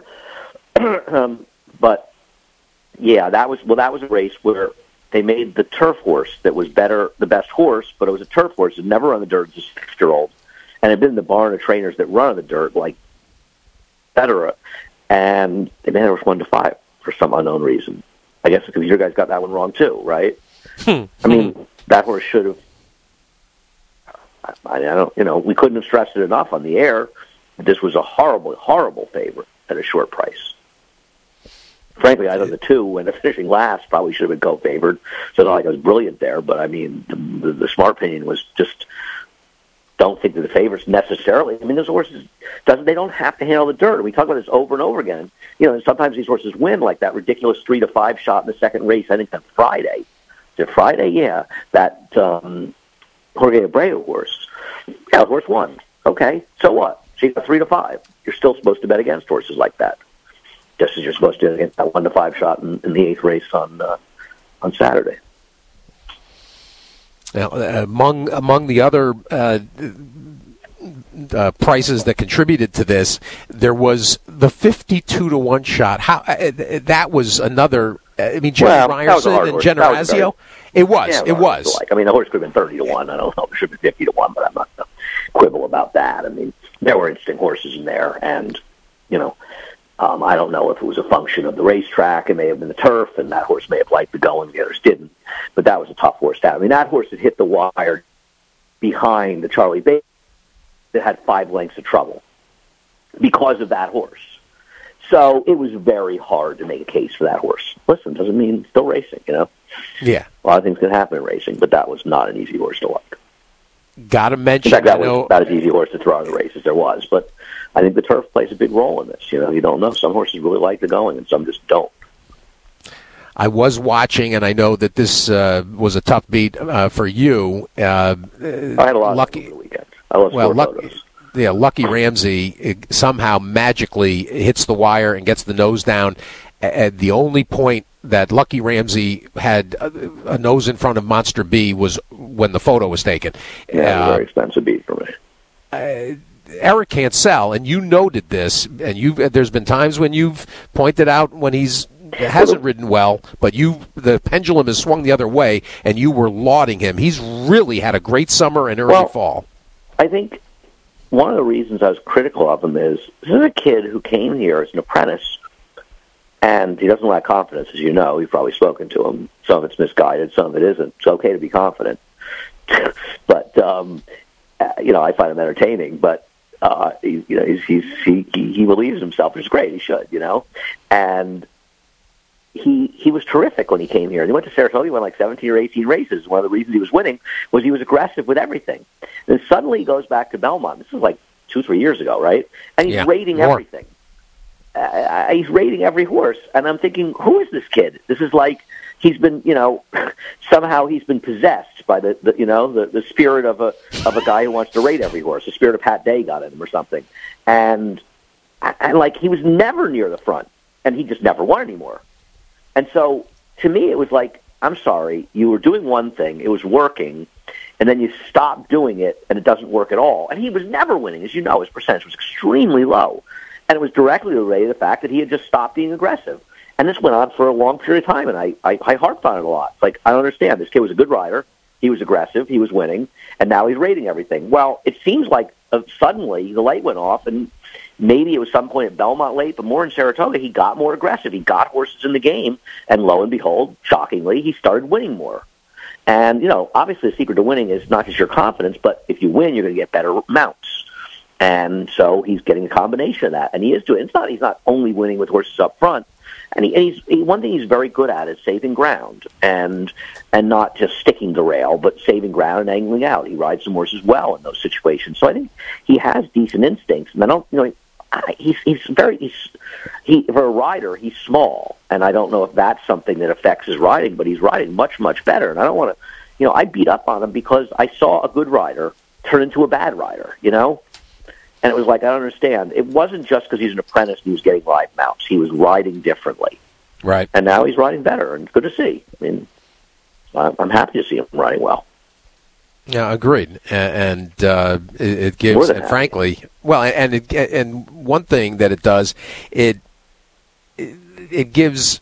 um, but yeah, that was well, that was a race where they made the turf horse that was better, the best horse, but it was a turf horse that never run the dirt as a six-year-old, and had been in the barn of trainers that run on the dirt, like et cetera, and they made it one to five for some unknown reason. I guess the computer guys got that one wrong too, right? I mean, that horse should have. I, I don't, you know, we couldn't have stressed it enough on the air. This was a horrible, horrible favorite at a short price. Frankly, I thought the two, when they're finishing last, probably should have been co-favored. So it's not like I was brilliant there, but I mean, the, the, the smart opinion was just don't think that the favorites necessarily. I mean, those horses doesn't they don't have to handle the dirt. We talk about this over and over again. You know, and sometimes these horses win, like that ridiculous three to five shot in the second race. I think on Friday. Is it Friday? Yeah, that um, Jorge Abreu horse. Yeah, the horse won. Okay, so what? She got three to five. You're still supposed to bet against horses like that. Just as you're supposed to against that one to five shot in, in the eighth race on uh, on Saturday. Now, uh, among among the other uh, uh, prices that contributed to this, there was the fifty-two to one shot. How uh, that was another. I mean, Jerry well, Ryerson and Generazio. It was. Yeah, it was. Like, I mean, the horse could have been thirty to one. I don't know. It should have been fifty to one, but I'm not going to quibble about that. I mean, there were interesting horses in there, and you know. Um, I don't know if it was a function of the racetrack. It may have been the turf, and that horse may have liked the going, the others didn't. But that was a tough horse to have. I mean, that horse had hit the wire behind the Charlie Baker that had five lengths of trouble because of that horse. So it was very hard to make a case for that horse. Listen, doesn't mean still racing, you know? Yeah. A lot of things can happen in racing, but that was not an easy horse to like. Got to mention, in fact, that I know, was about as easy horse to throw in the race as there was, but I think the turf plays a big role in this. You know, you don't know. Some horses really like the going, and some just don't. I was watching, and I know that this uh, was a tough beat uh, for you. Uh, I had a lot lucky, of over the weekend. I lost well, four lucky, photos. Yeah, Lucky Ramsey somehow magically hits the wire and gets the nose down. At the only point that Lucky Ramsey had a nose in front of Monster B was when the photo was taken. Yeah, it was uh, a very expensive beat for me. Uh, Eric can't sell, and you noted this, and you there's been times when you've pointed out when he's hasn't ridden well, but you the pendulum has swung the other way, and you were lauding him. He's really had a great summer and early well, fall. I think one of the reasons I was critical of him is this is a kid who came here as an apprentice, and he doesn't lack confidence, as you know. You've probably spoken to him. Some of it's misguided, some of it isn't. It's okay to be confident. but, um, you know, I find him entertaining, but Uh, he, you know, he's, he's, he, he believes in himself, which is great. He should, you know. And he he was terrific when he came here. And he went to Saratoga, he won like seventeen or eighteen races. One of the reasons he was winning was he was aggressive with everything. Then suddenly he goes back to Belmont. This was like two, three years ago, right? And he's yeah, rating more. everything. Uh, he's rating every horse. And I'm thinking, who is this kid? This is like he's been, you know, somehow he's been possessed by the, the you know, the, the spirit of a of a guy who wants to rate every horse. The spirit of Pat Day got in him or something. And, and like, he was never near the front. And he just never won anymore. And so, to me, it was like, I'm sorry, you were doing one thing, it was working, and then you stopped doing it, and it doesn't work at all. And he was never winning. As you know, his percentage was extremely low. And it was directly related to the fact that he had just stopped being aggressive. And this went on for a long period of time, and I, I, I harped on it a lot. Like, I don't understand. This kid was a good rider. He was aggressive. He was winning. And now he's rating everything. Well, it seems like uh, suddenly the light went off, and maybe it was some point at Belmont late, but more in Saratoga, he got more aggressive. He got horses in the game, and lo and behold, shockingly, he started winning more. And, you know, obviously the secret to winning is not just your confidence, but if you win, you're going to get better mounts. And so he's getting a combination of that, and he is doing. It's not he's not only winning with horses up front, and, he, and he's he, one thing he's very good at is saving ground and and not just sticking the rail, but saving ground and angling out. He rides some horses well in those situations, so I think he has decent instincts. And I don't, you know, I, he's he's very he's he for a rider he's small, and I don't know if that's something that affects his riding, but he's riding much much better. And I don't want to, you know, I beat up on him because I saw a good rider turn into a bad rider, you know. And it was like, I don't understand. It wasn't just because he's an apprentice and he was getting live mounts. He was riding differently. Right. And now he's riding better, and good to see. I mean, I'm happy to see him riding well. Yeah, agreed. And uh, it, it gives, and frankly, well, and it, and one thing that it does, it it, it gives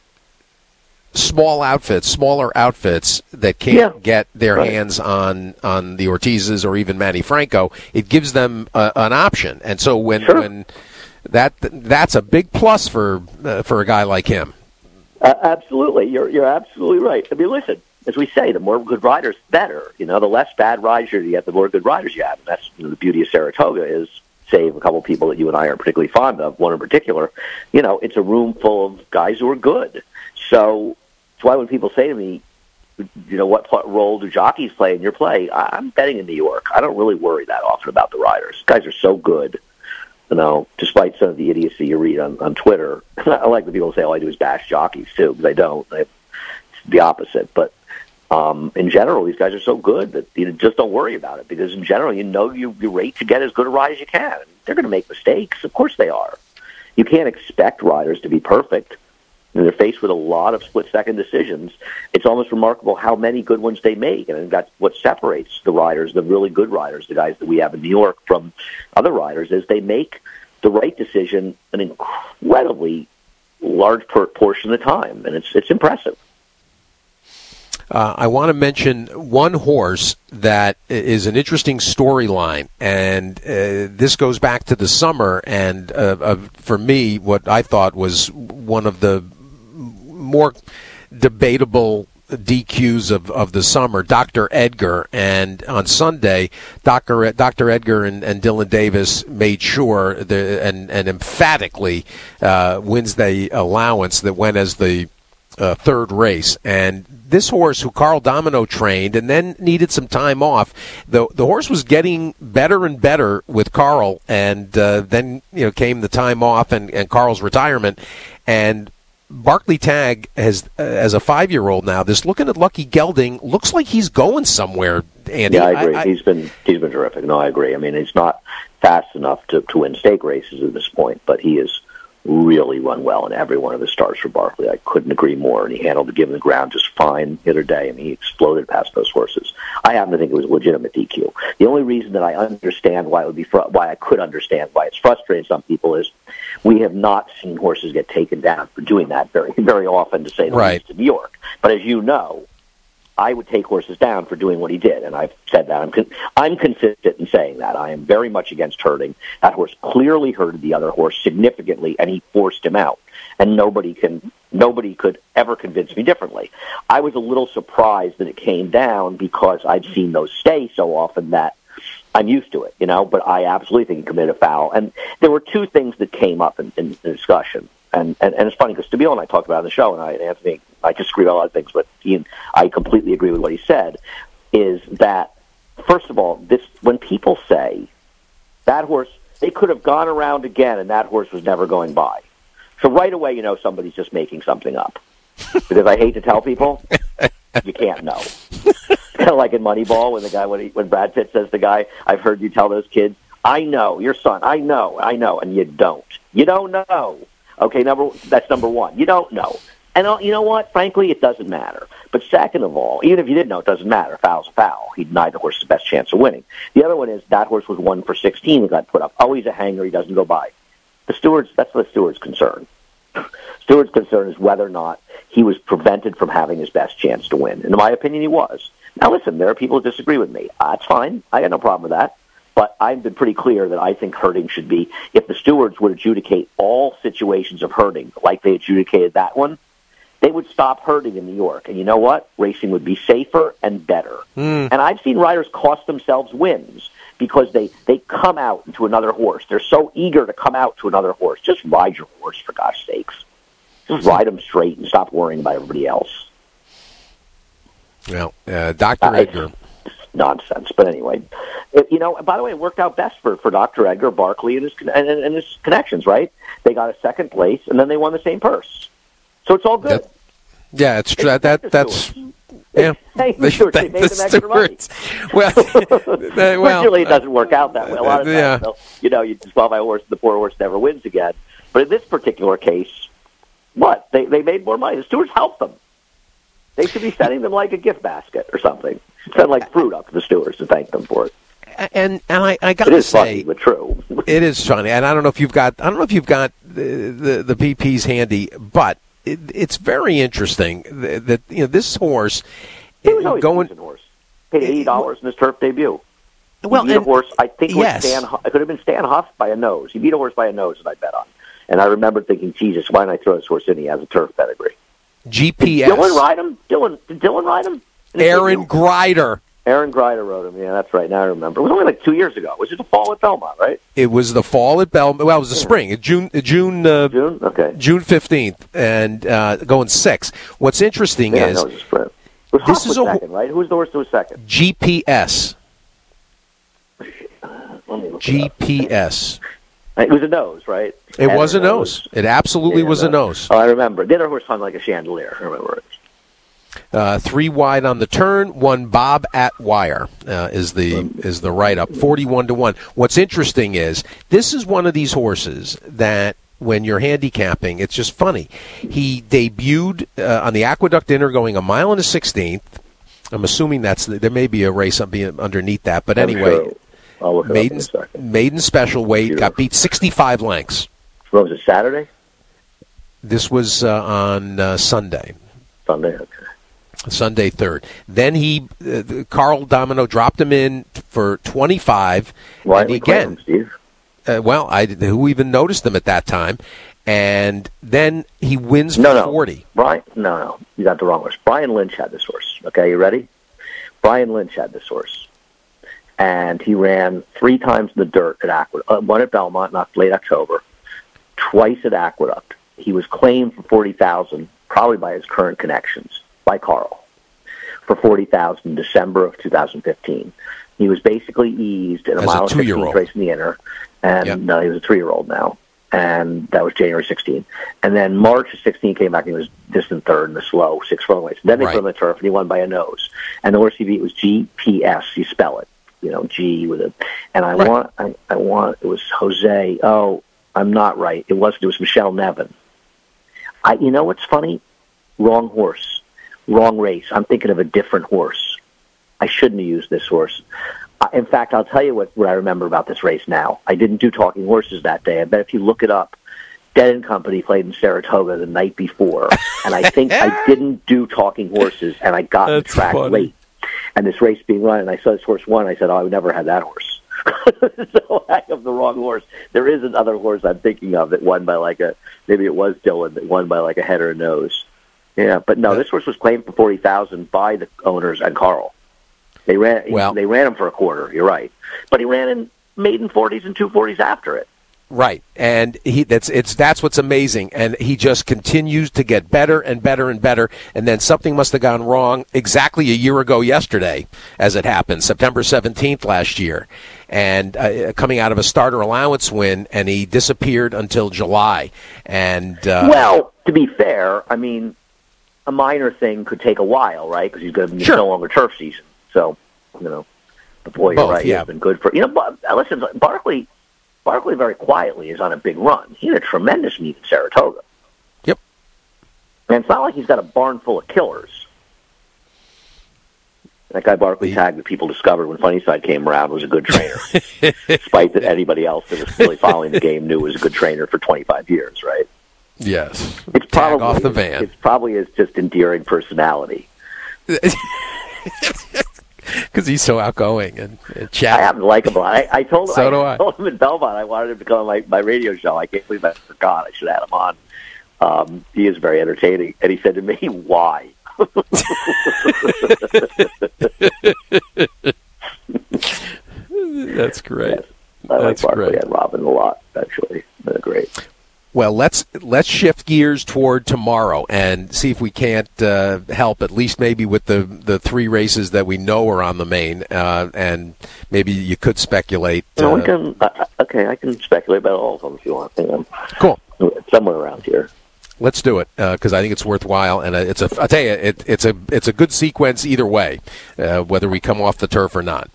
small outfits, smaller outfits that can't yeah, get their right. hands on, on the Ortizes or even Manny Franco, it gives them uh, an option. And so when sure. when that that's a big plus for uh, for a guy like him. Uh, absolutely, you're you're absolutely right. I mean, listen, as we say, the more good riders, better. You know, the less bad riders you get, the more good riders you have. And that's, you know, the beauty of Saratoga is, save a couple of people that you and I aren't particularly fond of, one in particular. You know, it's a room full of guys who are good. So that's why when people say to me, you know, what pl- role do jockeys play in your play? I'm betting in New York. I don't really worry that often about the riders. Guys are so good, you know, despite some of the idiocy you read on, on Twitter. I like when people say, all I do is bash jockeys, too, because I don't. I, it's the opposite. But um, in general, these guys are so good that you just don't worry about it, because in general, you know you, you rate to get as good a ride as you can. They're going to make mistakes. Of course they are. You can't expect riders to be perfect. And they're faced with a lot of split-second decisions. It's almost remarkable how many good ones they make, and that's what separates the riders, the really good riders, the guys that we have in New York, from other riders, is they make the right decision an incredibly large per- portion of the time, and it's it's impressive. Uh, I want to mention one horse that is an interesting storyline, and uh, this goes back to the summer, and uh, uh, for me, what I thought was one of the more debatable D Qs of, of the summer, Doctor Edgar. And on Sunday, Doctor Doctor Edgar and, and Dylan Davis made sure the, and, and emphatically uh, wins the allowance that went as the uh, third race. And this horse, who Carl Domino trained and then needed some time off, the the horse was getting better and better with Carl, and uh, then you know came the time off and, and Carl's retirement. And Barkley Tagg has, uh, as a five-year-old now, this looking at Lucky Gelding looks like he's going somewhere, Andy. Yeah, I agree. I, I, he's been he's been terrific. No, I agree. I mean, he's not fast enough to, to win stake races at this point, but he has really run well in every one of the starts for Barkley. I couldn't agree more, and he handled the given the ground just fine the other day. I mean, he exploded past those horses. I happen to think it was a legitimate D Q. The only reason that I understand why it would be fr- why I could understand why it's frustrating some people is we have not seen horses get taken down for doing that very very often, to say the right. least, in New York. But as you know, I would take horses down for doing what he did, and I've said that. I'm con- I'm consistent in saying that. I am very much against herding. That horse clearly herded the other horse significantly, and he forced him out. And nobody can, nobody could ever convince me differently. I was a little surprised that it came down because I've seen those stay so often that I'm used to it, you know. But I absolutely think he committed a foul. And there were two things that came up in, in the discussion. and, and, and it's funny because Stabile and I talked about it on the show, and I, and Anthony, I disagree with a lot of things, but he, I completely agree with what he said, is that, first of all, this when people say that horse, they could have gone around again and that horse was never going by. So right away, you know somebody's just making something up. Because I hate to tell people, you can't know. Kind of like in Moneyball when the guy, when, he, when Brad Pitt says to the guy, I've heard you tell those kids, I know, your son, I know, I know, and you don't. You don't know. Okay, number that's number one. You don't know. And uh, you know what? Frankly, it doesn't matter. But second of all, even if you didn't know, it doesn't matter. Foul's a foul. He denied the horse the best chance of winning. The other one is that horse was one for sixteen and got put up. Oh, he's a hanger. He doesn't go by. The stewards, that's the steward's concern. Steward's concern is whether or not he was prevented from having his best chance to win. And in my opinion, he was. Now, listen, there are people who disagree with me. Uh, that's fine. I got no problem with that. But I've been pretty clear that I think herding should be, if the stewards would adjudicate all situations of herding like they adjudicated that one, they would stop herding in New York. And you know what? Racing would be safer and better. Mm. And I've seen riders cost themselves wins because they, they come out into another horse. They're so eager to come out to another horse. Just ride your horse, for gosh sakes. Just ride them straight and stop worrying about everybody else. Well, uh, Doctor Uh, Edgar... Nonsense, but anyway, it, you know. By the way, it worked out best for, for Doctor Edgar Barkley and his and, and his connections. Right? They got a second place, and then they won the same purse. So it's all good. That, yeah, it's true. That, that that's yeah. They, they, sure, they made them extra money. Well, they, well, usually it doesn't work out that way. A lot of times, yeah. you know, you disqualify a horse, the poor horse never wins again. But in this particular case, what they they made more money. The stewards helped them. They should be sending them like a gift basket or something. Send like fruit up to the stewards to thank them for it. And and I, I got to say, it is funny, but true. It is funny, and I don't know if you've got I don't know if you've got the the, the P Ps handy, but it, it's very interesting that, that you know this horse. He was always going a horse. Paid eighty dollars in his turf debut. Well, he beat and, a horse. I think it, yes. was Stan, it could have been Stan Huff by a nose. He beat a horse by a nose, and I bet on. And I remember thinking, Jesus, why didn't I throw this horse in? He has a turf pedigree. G P S. Did Dylan ride him? Dylan, did Dylan ride him? Aaron Greider. Aaron Greider rode him. Yeah, that's right. Now I remember. It was only like two years ago. Was it the fall at Belmont, right? It was the fall at Belmont. Well, it was the spring. June, June, uh, June, okay, June fifteenth, and uh, going six. What's interesting yeah, is no, it was a sprint. It was this is a second, right? Who's the horse that was second? G P S. G It P S. It was a nose, right? It Had was a nose. nose. It absolutely yeah, was no. a nose. Oh, I remember. The other horse hung like a chandelier. I remember it. Uh, three wide on the turn, one Bob at wire uh, is the is the write up, forty-one to one. What's interesting is this is one of these horses that when you're handicapping, it's just funny. He debuted uh, on the Aqueduct Inner going a mile and a sixteenth. I'm assuming that's there may be a race underneath that, but anyway, sure. maiden maiden special weight got beat sixty-five lengths. What was it, Saturday? This was uh, on uh, Sunday. Sunday, okay. Sunday third. Then he, uh, Carl Domino dropped him in for twenty-five. Why and again, him, Steve? Uh, well, I who even noticed him at that time, and then he wins for no, no. forty. Brian, no, no, you got the wrong horse. Brian Lynch had this horse. Okay, you ready? Brian Lynch had this horse, and he ran three times in the dirt at Aqueduct. Uh, one at Belmont, not late October, twice at Aqueduct. He was claimed for forty thousand, probably by his current connections. By Carl for forty thousand in December of two thousand fifteen. He was basically eased in a As mile a two-year-old. race in the inner, and yep. no, he was a three-year-old now, and that was January sixteenth. And then March of sixteen came back and he was distant third in the slow six furlong race. Then they right. put him on the turf and he won by a nose. And the horse he beat was G P S. You spell it, you know, G with a. And I right. want, I, I want. It was Jose. Oh, I'm not right. It was. It was Michelle Nevin. I. You know what's funny? Wrong horse. Wrong race. I'm thinking of a different horse. I shouldn't have used this horse. Uh, in fact, I'll tell you what, what I remember about this race now. I didn't do Talking Horses that day. I bet if you look it up, Dead and Company played in Saratoga the night before, and I think I didn't do Talking Horses, and I got the track funny. late. And this race being run, and I saw this horse won, I said, oh, I would never had that horse. So I have the wrong horse. There is another horse I'm thinking of that won by like a, maybe it was Dylan, that won by like a head or a nose. Yeah, but no, this horse was claimed for forty thousand by the owners and Carl. They ran. Well, they ran him for a quarter. You're right, but he ran in maiden forties and two forties after it. Right, and he that's it's that's what's amazing, and he just continues to get better and better and better. And then something must have gone wrong exactly a year ago yesterday, as it happened, September seventeenth last year, and uh, coming out of a starter allowance win, and he disappeared until July. And uh, well, to be fair, I mean, a minor thing could take a while, right? Because he's going to be sure. no longer turf season, so you know, the boy, Both, you're right, yeah. he's been good for you know. But listen, Barkley. Barkley very quietly is on a big run. He had a tremendous meet in Saratoga. Yep. And it's not like he's got a barn full of killers. That guy Barkley Tagg that people discovered when Funnyside came around was a good trainer. Despite that anybody else that was really following the game knew was a good trainer for twenty-five years, right? Yes. It's probably, Tag off the van. It's probably his just endearing personality. Because he's so outgoing and, and chatty. I happen to like him a lot. I, I told him. So I, do I. I told him in Belmont I wanted him to come on my, my radio show. I can't believe I forgot. I should have had him on. Um, he is very entertaining, and he said to me, "Why?" That's great. Yes. I like That's Barkley great. and Robin a lot. Actually, they're great. Well, let's let's shift gears toward tomorrow and see if we can't uh, help, at least maybe with the, the three races that we know are on the main, uh, and maybe you could speculate. Uh, No, we can, uh, okay, I can speculate about all of them if you want. Hang on. Cool. Somewhere around here. Let's do it because uh, I think it's worthwhile, and it's a. I tell you, it, it's a it's a good sequence either way, uh, whether we come off the turf or not.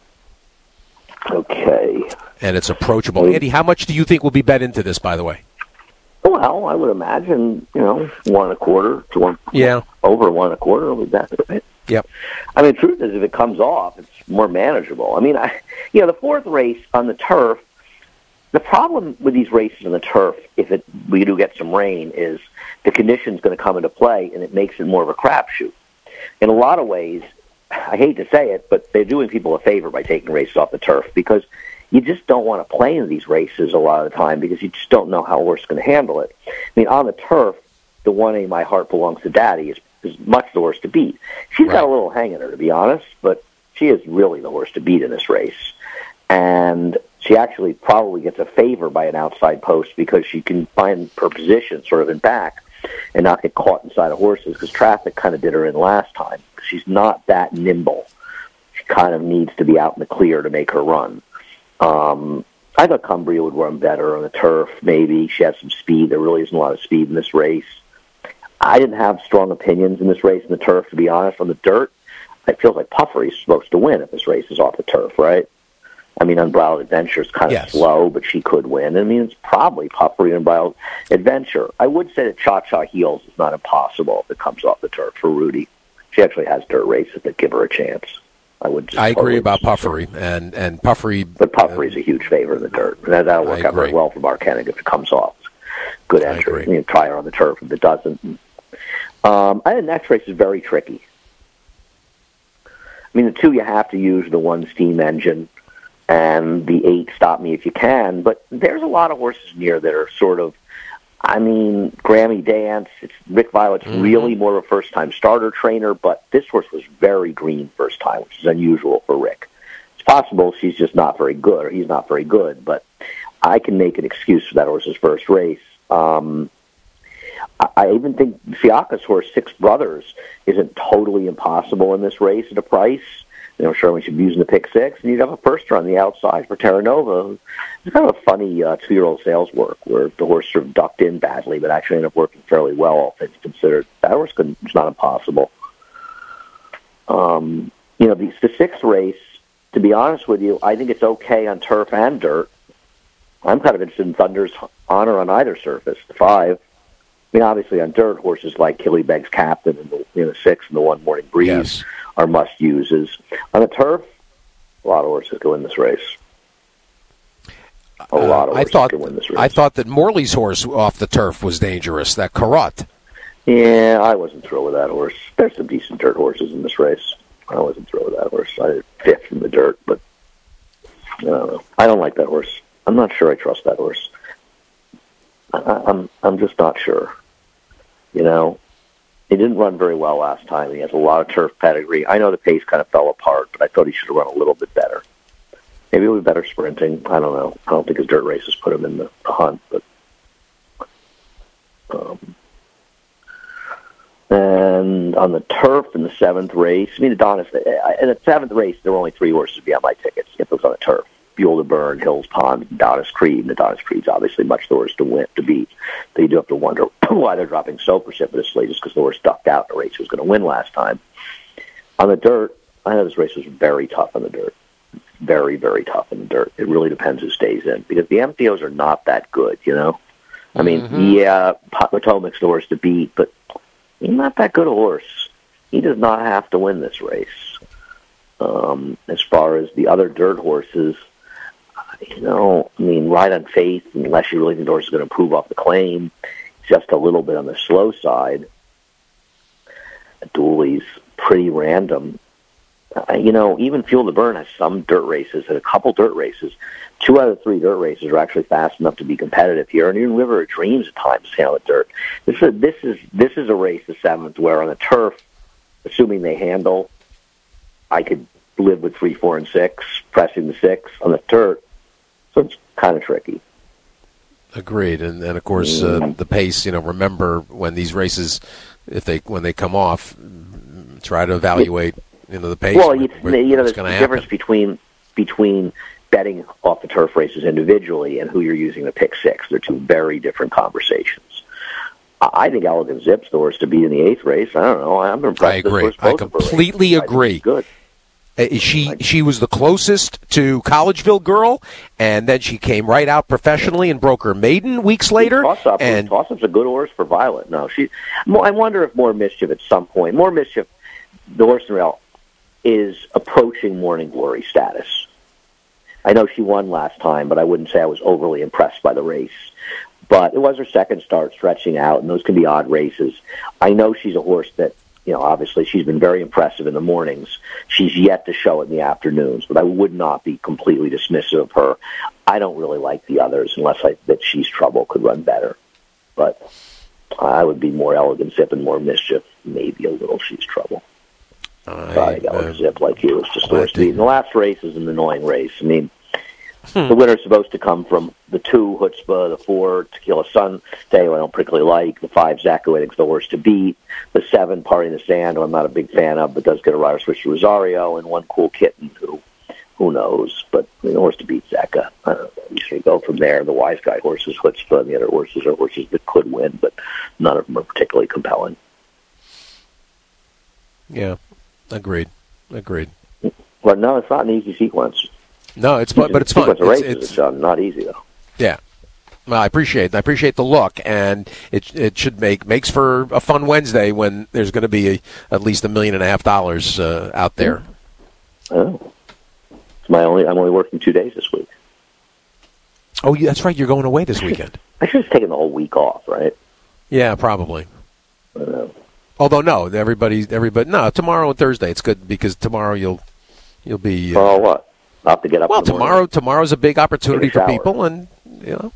Okay. And it's approachable. Andy, how much do you think will be bet into this? By the way. Well, I would imagine, you know, one and a quarter to one. Yeah. Over one and a quarter will be that. Right? Yep. I mean, the truth is, if it comes off, it's more manageable. I mean, I, you know, the fourth race on the turf, the problem with these races on the turf, if it, we do get some rain, is the condition's going to come into play, and it makes it more of a crapshoot. In a lot of ways, I hate to say it, but they're doing people a favor by taking races off the turf because you just don't want to play in these races a lot of the time because you just don't know how a horse is going to handle it. I mean, on the turf, the one A, My Heart Belongs to Daddy, is, is much the horse to beat. She's right. got a little hang in her, to be honest, but she is really the horse to beat in this race. And she actually probably gets a favor by an outside post because she can find her position sort of in back and not get caught inside of horses because traffic kind of did her in last time. She's not that nimble. She kind of needs to be out in the clear to make her run. Um, I thought Cumbria would run better on the turf, maybe. She has some speed. There really isn't a lot of speed in this race. I didn't have strong opinions in this race in the turf, to be honest. On the dirt, it feels like Puffery's supposed to win if this race is off the turf, right? I mean, Unbridled Adventure is kind of yes. slow, but she could win. I mean, it's probably Puffery and Unbridled Adventure. I would say that Cha Cha Heels is not impossible if it comes off the turf for Rudy. She actually has dirt races that give her a chance. I would. Just I agree totally about Puffery, and, and Puffery... But Puffery's uh, a huge favor in the dirt. And that'll work out very well for Mark Hennig if it comes off. Good entry. You know, try her on the turf if it doesn't. Um, I think the next race is very tricky. I mean, the two you have to use, the one steam engine and the eight Stop Me If You Can, but there's a lot of horses near that are sort of, I mean, Grammy Dance, it's Rick Violet's mm-hmm. really more of a first-time starter trainer, but this horse was very green first time, which is unusual for Rick. It's possible she's just not very good, or he's not very good, but I can make an excuse for that horse's first race. Um, I, I even think Fiacca's horse, Six Brothers, isn't totally impossible in this race at a price. You know, Sherman should be using the pick six, and you'd have a firster on the outside for Terra Nova. It's kind of a funny uh, two-year-old sales work where the horse sort of ducked in badly, but actually ended up working fairly well, all things considered. That horse could, it's not impossible. Um, you know, the, the sixth race, to be honest with you, I think it's okay on turf and dirt. I'm kind of interested in Thunder's Honor on either surface, the five. I mean, obviously on dirt, horses like Killybegg's Captain and the, you know, six and the One Morning Breeze yes. are must-uses. On the turf, a lot of horses go in this race. A uh, lot of horses I thought, go in this race. I thought that Morley's horse off the turf was dangerous, that Carrot. Yeah, I wasn't thrilled with that horse. There's some decent dirt horses in this race. I wasn't thrilled with that horse. I did fifth in the dirt, but I don't know. I don't like that horse. I'm not sure I trust that horse. I, I'm I'm just not sure. You know, he didn't run very well last time. He has a lot of turf pedigree. I know the pace kind of fell apart, but I thought he should have run a little bit better. Maybe he'll be better sprinting. I don't know. I don't think his dirt races put him in the, the hunt, but. Um, and on the turf in the seventh race, I mean, Adonis, in the seventh race, there were only three horses to be on my tickets if it was on the turf. Buell to Burn, Hills Pond, Adonis Creed. And Adonis Creed's obviously much the horse to win, to beat. But you do have to wonder why they're dropping so precipitously, just because the horse ducked out in a race he was going to win last time. On the dirt, I know this race was very tough on the dirt. Very, very tough in the dirt. It really depends who stays in, because the M T Os are not that good, you know? I mean, mm-hmm. yeah, Potomac's the horse to beat, but he's not that good a horse. He does not have to win this race. Um, as far as the other dirt horses, you know, I mean, Ride on Faith, unless you really think the horse is going to improve off the claim, just a little bit on the slow side. Dooley's pretty random. Uh, you know, even Fuel to Burn has some dirt races and a couple dirt races. Two out of three dirt races are actually fast enough to be competitive here, and even River of Dreams at times handle the dirt. This is this is this is a race, the seventh, where on the turf, assuming they handle, I could live with three, four, and six, pressing the six on the dirt. So it's kind of tricky. Agreed, and and of course uh, mm. the pace. You know, remember when these races, if they when they come off, try to evaluate. You know the pace. Well, where, where, you know, there's a happen. difference between between betting off the turf races individually and who you're using to pick six. They're two very different conversations. I think Elegant Zip's the horse to beat in the eighth race. I don't know. I'm impressed. I agree. I completely agree. Good. Uh, she she was the closest to Collegeville Girl, and then she came right out professionally and broke her maiden weeks later. Toss-up, and Toss-up's a good horse for Violet. No, she. I wonder if More Mischief at some point. More Mischief, the horse in rail, is approaching Morning Glory status. I know she won last time, but I wouldn't say I was overly impressed by the race. But it was her second start stretching out, and those can be odd races. I know she's a horse that, you know, obviously she's been very impressive in the mornings. She's yet to show it in the afternoons, but I would not be completely dismissive of her. I don't really like the others unless I that She's Trouble could run better. But I would be more Elegant Zip and More Mischief, maybe a little She's Trouble. I, I got uh, Zip like you. It's just the worst. The last race is an annoying race. I mean, hmm. the winner's supposed to come from the two, Chutzpah, the four, Tequila Sunday, who I don't particularly like, the five, Zacco, I think is the horse to beat, the seven, Party in the Sand, who I'm not a big fan of, but does get a rider switch to Rosario, and one, Cool Kitten, who who knows. But I mean, the horse to beat, Zacco, I don't know. You should go from there. The Wise Guy horses, Chutzpah, and the other horses are horses that could win, but none of them are particularly compelling. Yeah. Agreed. Agreed. Well, no, it's not an easy sequence. No, it's but, but it's fun. It's, races, it's, it's uh, not easy though. Yeah. Well, I appreciate I appreciate the look, and it it should make makes for a fun Wednesday when there's going to be a, at least a million and a half dollars uh, out there. Oh, it's my only. I'm only working two days this week. Oh, yeah, that's right. You're going away this weekend. I should have taken the whole week off, right? Yeah, probably. I don't know. Although no, everybody, everybody, no. Tomorrow and Thursday, it's good because tomorrow you'll, you'll be. Uh, oh, what? I'll have to get up. Well, in the tomorrow, morning. tomorrow's a big opportunity a for people, and you know.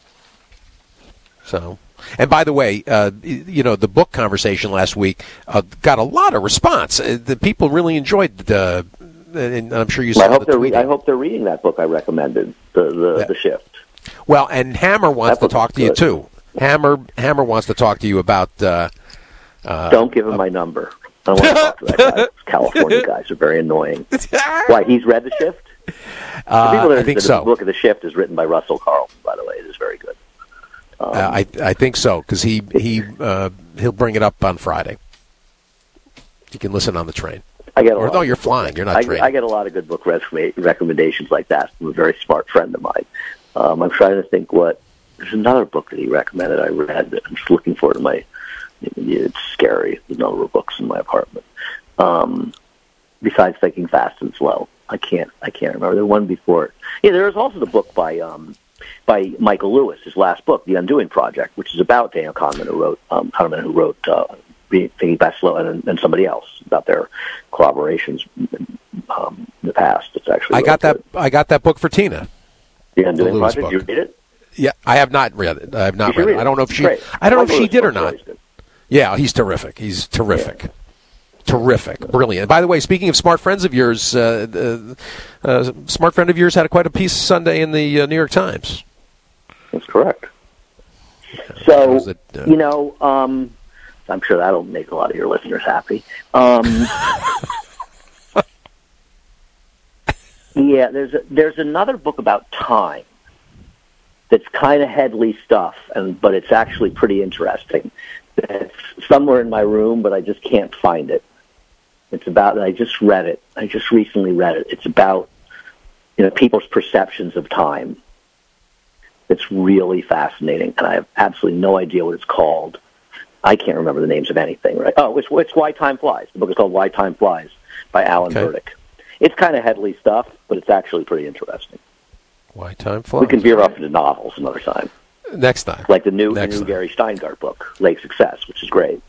So, and by the way, uh, you know, the book conversation last week uh, got a lot of response. Uh, the people really enjoyed the, and I'm sure you saw. Well, I hope the they're. Re- I hope they're reading that book I recommended, the the, yeah. the Shift. Well, and Hammer wants that to talk to good. you too. Hammer, Hammer wants to talk to you about. Uh, Uh, Don't give him uh, my number. I don't want to talk to that guy. California guys are very annoying. Why, he's read The Shift? Uh, the people that I think the so. book of The Shift is written by Russell Carlton, by the way. It is very good. Um, uh, I I think so, because he, he, uh, he'll bring it up on Friday. You can listen on the train. I get a or lot no, you're flying. You're not I, training. I get a lot of good book res- recommendations like that from a very smart friend of mine. Um, I'm trying to think what... There's another book that he recommended I read that I'm just looking for it in my... It's scary, the number of books in my apartment. Um, besides Thinking Fast and Slow, I can't. I can't remember the one before it. Yeah, there was also the book by um, by Michael Lewis, his last book, The Undoing Project, which is about Daniel Kahneman, who wrote um, Kahneman, who wrote uh, Thinking Fast, Slow, and, and somebody else about their collaborations um, in the past. It's actually I got that. Good. I got that book for Tina. The Undoing Project. Book. Did you read it? Yeah, I have not read it. I have not read it. read it. I don't know if she. Great. I don't Michael know if she Lewis did or not. Yeah, he's terrific. He's terrific. terrific, brilliant. By the way, speaking of smart friends of yours, uh, uh, uh, smart friend of yours had quite a piece Sunday in the uh, New York Times. That's correct. So, it, uh, you know, um, I'm sure that'll make a lot of your listeners happy. Um, yeah, there's a, there's another book about time that's kind of headly stuff, and but it's actually pretty interesting. It's somewhere in my room, but I just can't find it. It's about, I just read it. I just recently read it. It's about, you know, people's perceptions of time. It's really fascinating, and I have absolutely no idea what it's called. I can't remember the names of anything, right? Oh, it's, it's Why Time Flies. The book is called Why Time Flies by Alan Okay. Burdick. It's kind of headly stuff, but it's actually pretty interesting. Why Time Flies? We can veer off into novels another time. Next time. Like the new, the Next new time. Gary Steingart book, Lake Success, which is great.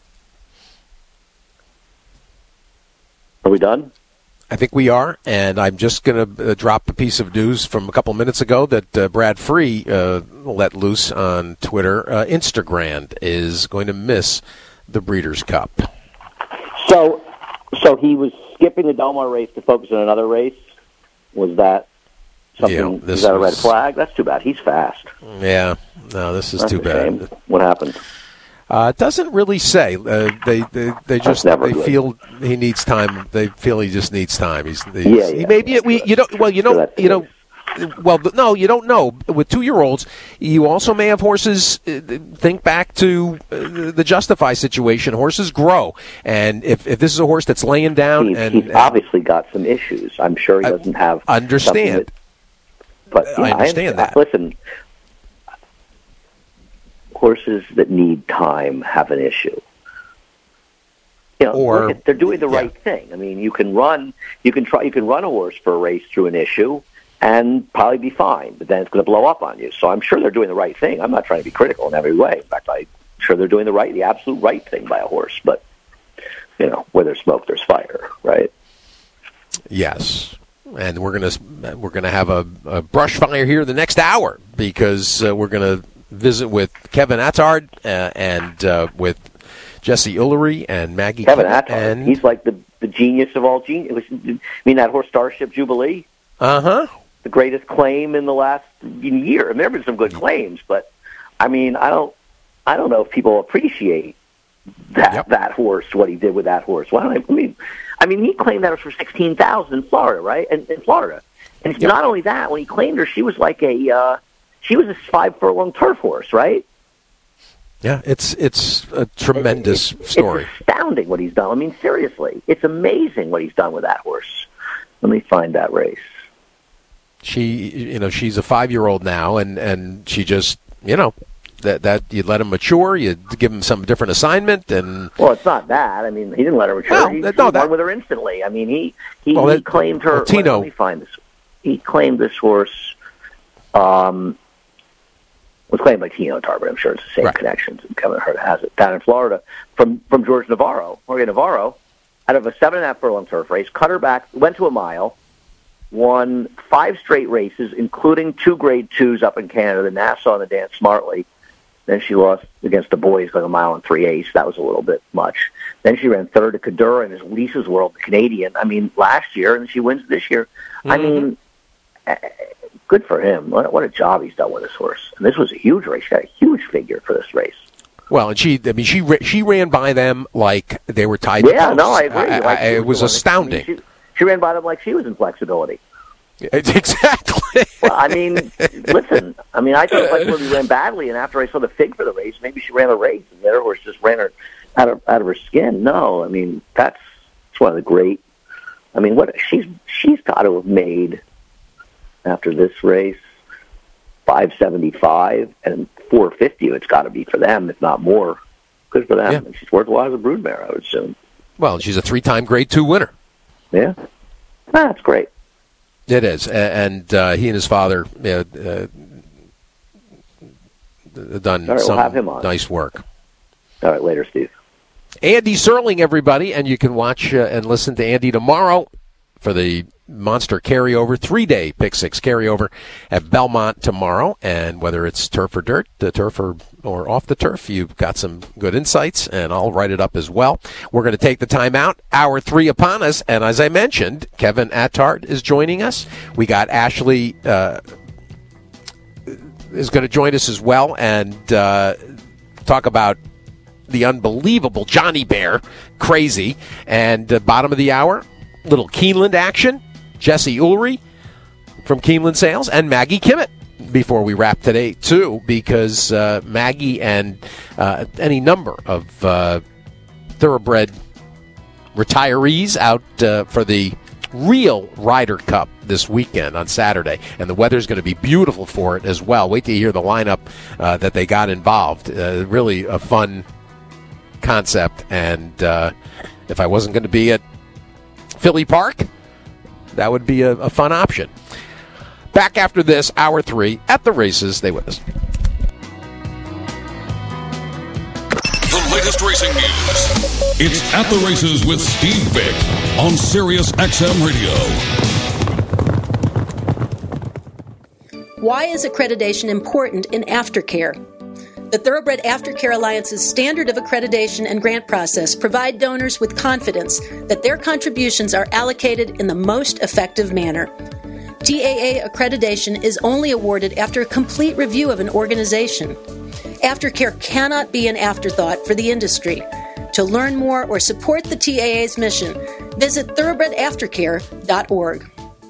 Are we done? I think we are, and I'm just going to uh, drop a piece of news from a couple minutes ago that uh, Brad Free uh, let loose on Twitter. Uh, Instagram is going to miss the Breeders' Cup. So, so he was skipping the Del Mar race to focus on another race. Was that something? Yeah, this is that a red was- flag? That's too bad. He's fast. Yeah, no, this is That's too a bad. shame. What happened? Uh, it doesn't really say. Uh, they, they they just never they good. feel he needs time. They feel he just needs time. He's, he's Yeah, he yeah, maybe yeah, we sure. you know well you Sure, know that's the you know well no you don't know with two year olds. You also may have horses. Uh, think back to uh, the Justify situation. Horses grow, and if, if this is a horse that's laying down He's, and he's obviously got some issues. I'm sure he I doesn't have. understand. something That, but I yeah, understand that. Listen, horses that need time have an issue. You know, Or- look at- they're doing the yeah. right thing. I mean, you can run, you can try, you can run a horse for a race through an issue and probably be fine, but then it's going to blow up on you. So I'm sure they're doing the right thing. I'm not trying to be critical in every way. In fact, I'm sure they're doing the right, the absolute right thing by a horse. But you know, where there's smoke, there's fire, right? Yes, and we're gonna we're gonna have a, a brush fire here the next hour because uh, we're gonna visit with Kevin Attard uh, and uh, with Jesse Ullery and Maggie Kevin Kidd, Attard, and he's like the the genius of all genius. I mean, that horse Starship Jubilee, uh huh. the greatest claim in the last year. I mean, there have been some good claims, but I mean, I don't, I don't know if people appreciate that Yep. that horse, what he did with that horse. Why don't I? I mean, I mean, he claimed that was for sixteen thousand in Florida, right? In, in Florida, and it's Yep. not only that. When he claimed her, she was like a, uh, she was a five furlong turf horse, right? Yeah, it's it's a tremendous It's- story. It's astounding what he's done. I mean, seriously, it's amazing what he's done with that horse. Let me find that race. She, you know, she's a five-year-old now, and, and she just, you know, that that you let him mature, you give him some different assignment, and Well, it's not that. I mean, he didn't let her mature. No, he that- he no, won that- with her instantly. I mean, he he, Well, he that- claimed her. well, Tino- Let me find this. He claimed this horse. Um, was claimed by Tino Tarver. I'm sure it's the same Right. connections. And Kevin Hurt has it down in Florida from from George Navarro. Jorge Navarro, out of a seven and a half furlong turf race, cut her back, went to a mile, won five straight races, including two grade twos up in Canada, the Nassau and the Dan Smartley. Then she lost against the boys like a mile and three eighths. That was a little bit much. Then she ran third to Cadura in his Lisa's World, the Canadian. I mean, last year, and she wins this year. I Mm-hmm. mean, eh, good for him. What, what a job he's done with this horse. And this was a huge race. She got a huge figure for this race. well, and she, I mean, she ra- she ran by them like they were tied. to Yeah, no, posts. I agree. I- Like, I- she it was the one that- astounding. I mean, she, she ran by them like she was in flexibility. Exactly. Well, I mean, listen. I mean, I thought flexibility ran badly, and after I saw the fig for the race, maybe she ran the race, and the other horse just ran her out of out of her skin. No, I mean that's it's one of the great. I mean, what she's she's got to have made after this race five seventy five and four fifty. It's got to be for them, if not more. Good for them. Yeah. And she's worth a lot as a broodmare, I would assume. Well, she's a three-time Grade Two winner. Yeah, that's great. It is, A- and uh, he and his father uh, uh, done All right, we'll some have him on. nice work. All right, later, Steve. Andy Serling, everybody, and you can watch uh, and listen to Andy tomorrow for the Monster Carryover, three-day Pick Six Carryover at Belmont tomorrow. And whether it's turf or dirt, the turf or or off the turf. You've got some good insights, and I'll write it up as well. We're going to take the time out. Hour three upon us, and as I mentioned, Kevin Attard is joining us. We got Ashley uh, is going to join us as well and uh, talk about the unbelievable Johnny Bear, crazy. And uh, bottom of the hour, little Keeneland action. Jesse Ulrey from Keeneland Sales and Maggie Kimmett before we wrap today, too, because uh, Maggie and uh, any number of uh, thoroughbred retirees out uh, for the real Ryder Cup this weekend on Saturday, and the weather's going to be beautiful for it as well. Wait till you hear the lineup uh, that they got involved. Uh, really a fun concept, and uh, if I wasn't going to be at Philly Park, that would be a, a fun option. Back after this, hour three, at the races. Stay with us. The latest racing news. It's At the Races with Steve Bick on Sirius X M Radio. Why is accreditation important in aftercare? The Thoroughbred Aftercare Alliance's standard of accreditation and grant process provide donors with confidence that their contributions are allocated in the most effective manner. T A A accreditation is only awarded after a complete review of an organization. Aftercare cannot be an afterthought for the industry. To learn more or support the T A A's mission, visit thoroughbred aftercare dot org.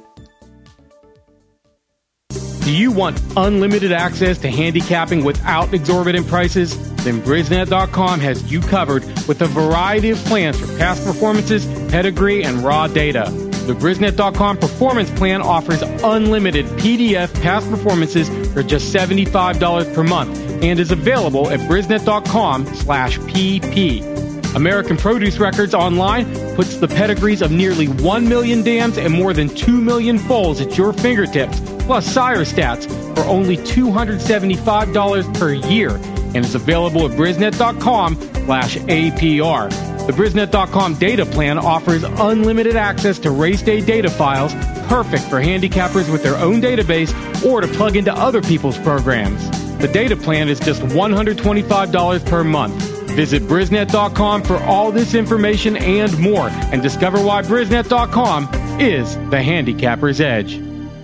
Do you want unlimited access to handicapping without exorbitant prices? Then Brisnet dot com has you covered with a variety of plans for past performances, pedigree, and raw data. The Brisnet dot com Performance Plan offers unlimited P D F past performances for just seventy-five dollars per month and is available at Brisnet dot com slash P P. American Produce Records Online puts the pedigrees of nearly one million dams and more than two million foals at your fingertips, plus sire stats for only two hundred seventy-five dollars per year, and is available at Brisnet dot com slash A P R. The Brisnet dot com data plan offers unlimited access to race day data files, perfect for handicappers with their own database or to plug into other people's programs. The data plan is just one hundred twenty-five dollars per month. Visit Brisnet dot com for all this information and more, and discover why Brisnet dot com is the handicapper's edge.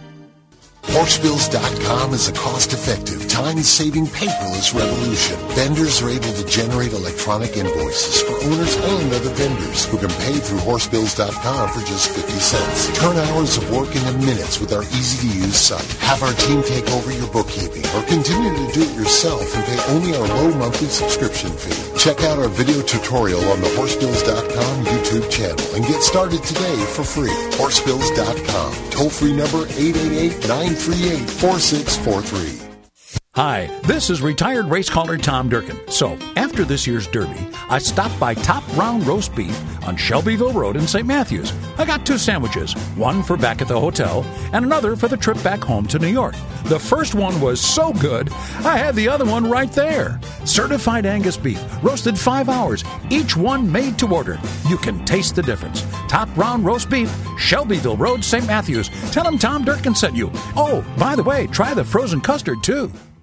Horse Bills dot com is a cost-effective, time-saving paperless revolution. Vendors are able to generate electronic invoices for owners and other vendors who can pay through Horse Bills dot com for just fifty cents. Turn hours of work into minutes with our easy-to-use site. Have our team take over your bookkeeping or continue to do it yourself and pay only our low monthly subscription fee. Check out our video tutorial on the Horse Bills dot com YouTube channel and get started today for free. Horse Bills dot com. Toll-free number eight eight eight, nine three eight, four six four three. Hi, this is retired race caller Tom Durkin. So, after this year's Derby, I stopped by Top Round Roast Beef on Shelbyville Road in Saint Matthews. I got two sandwiches, one for back at the hotel and another for the trip back home to New York. The first one was so good, I had the other one right there. Certified Angus beef, roasted five hours, each one made to order. You can taste the difference. Top Round Roast Beef, Shelbyville Road, Saint Matthews. Tell them Tom Durkin sent you. Oh, by the way, try the frozen custard, too.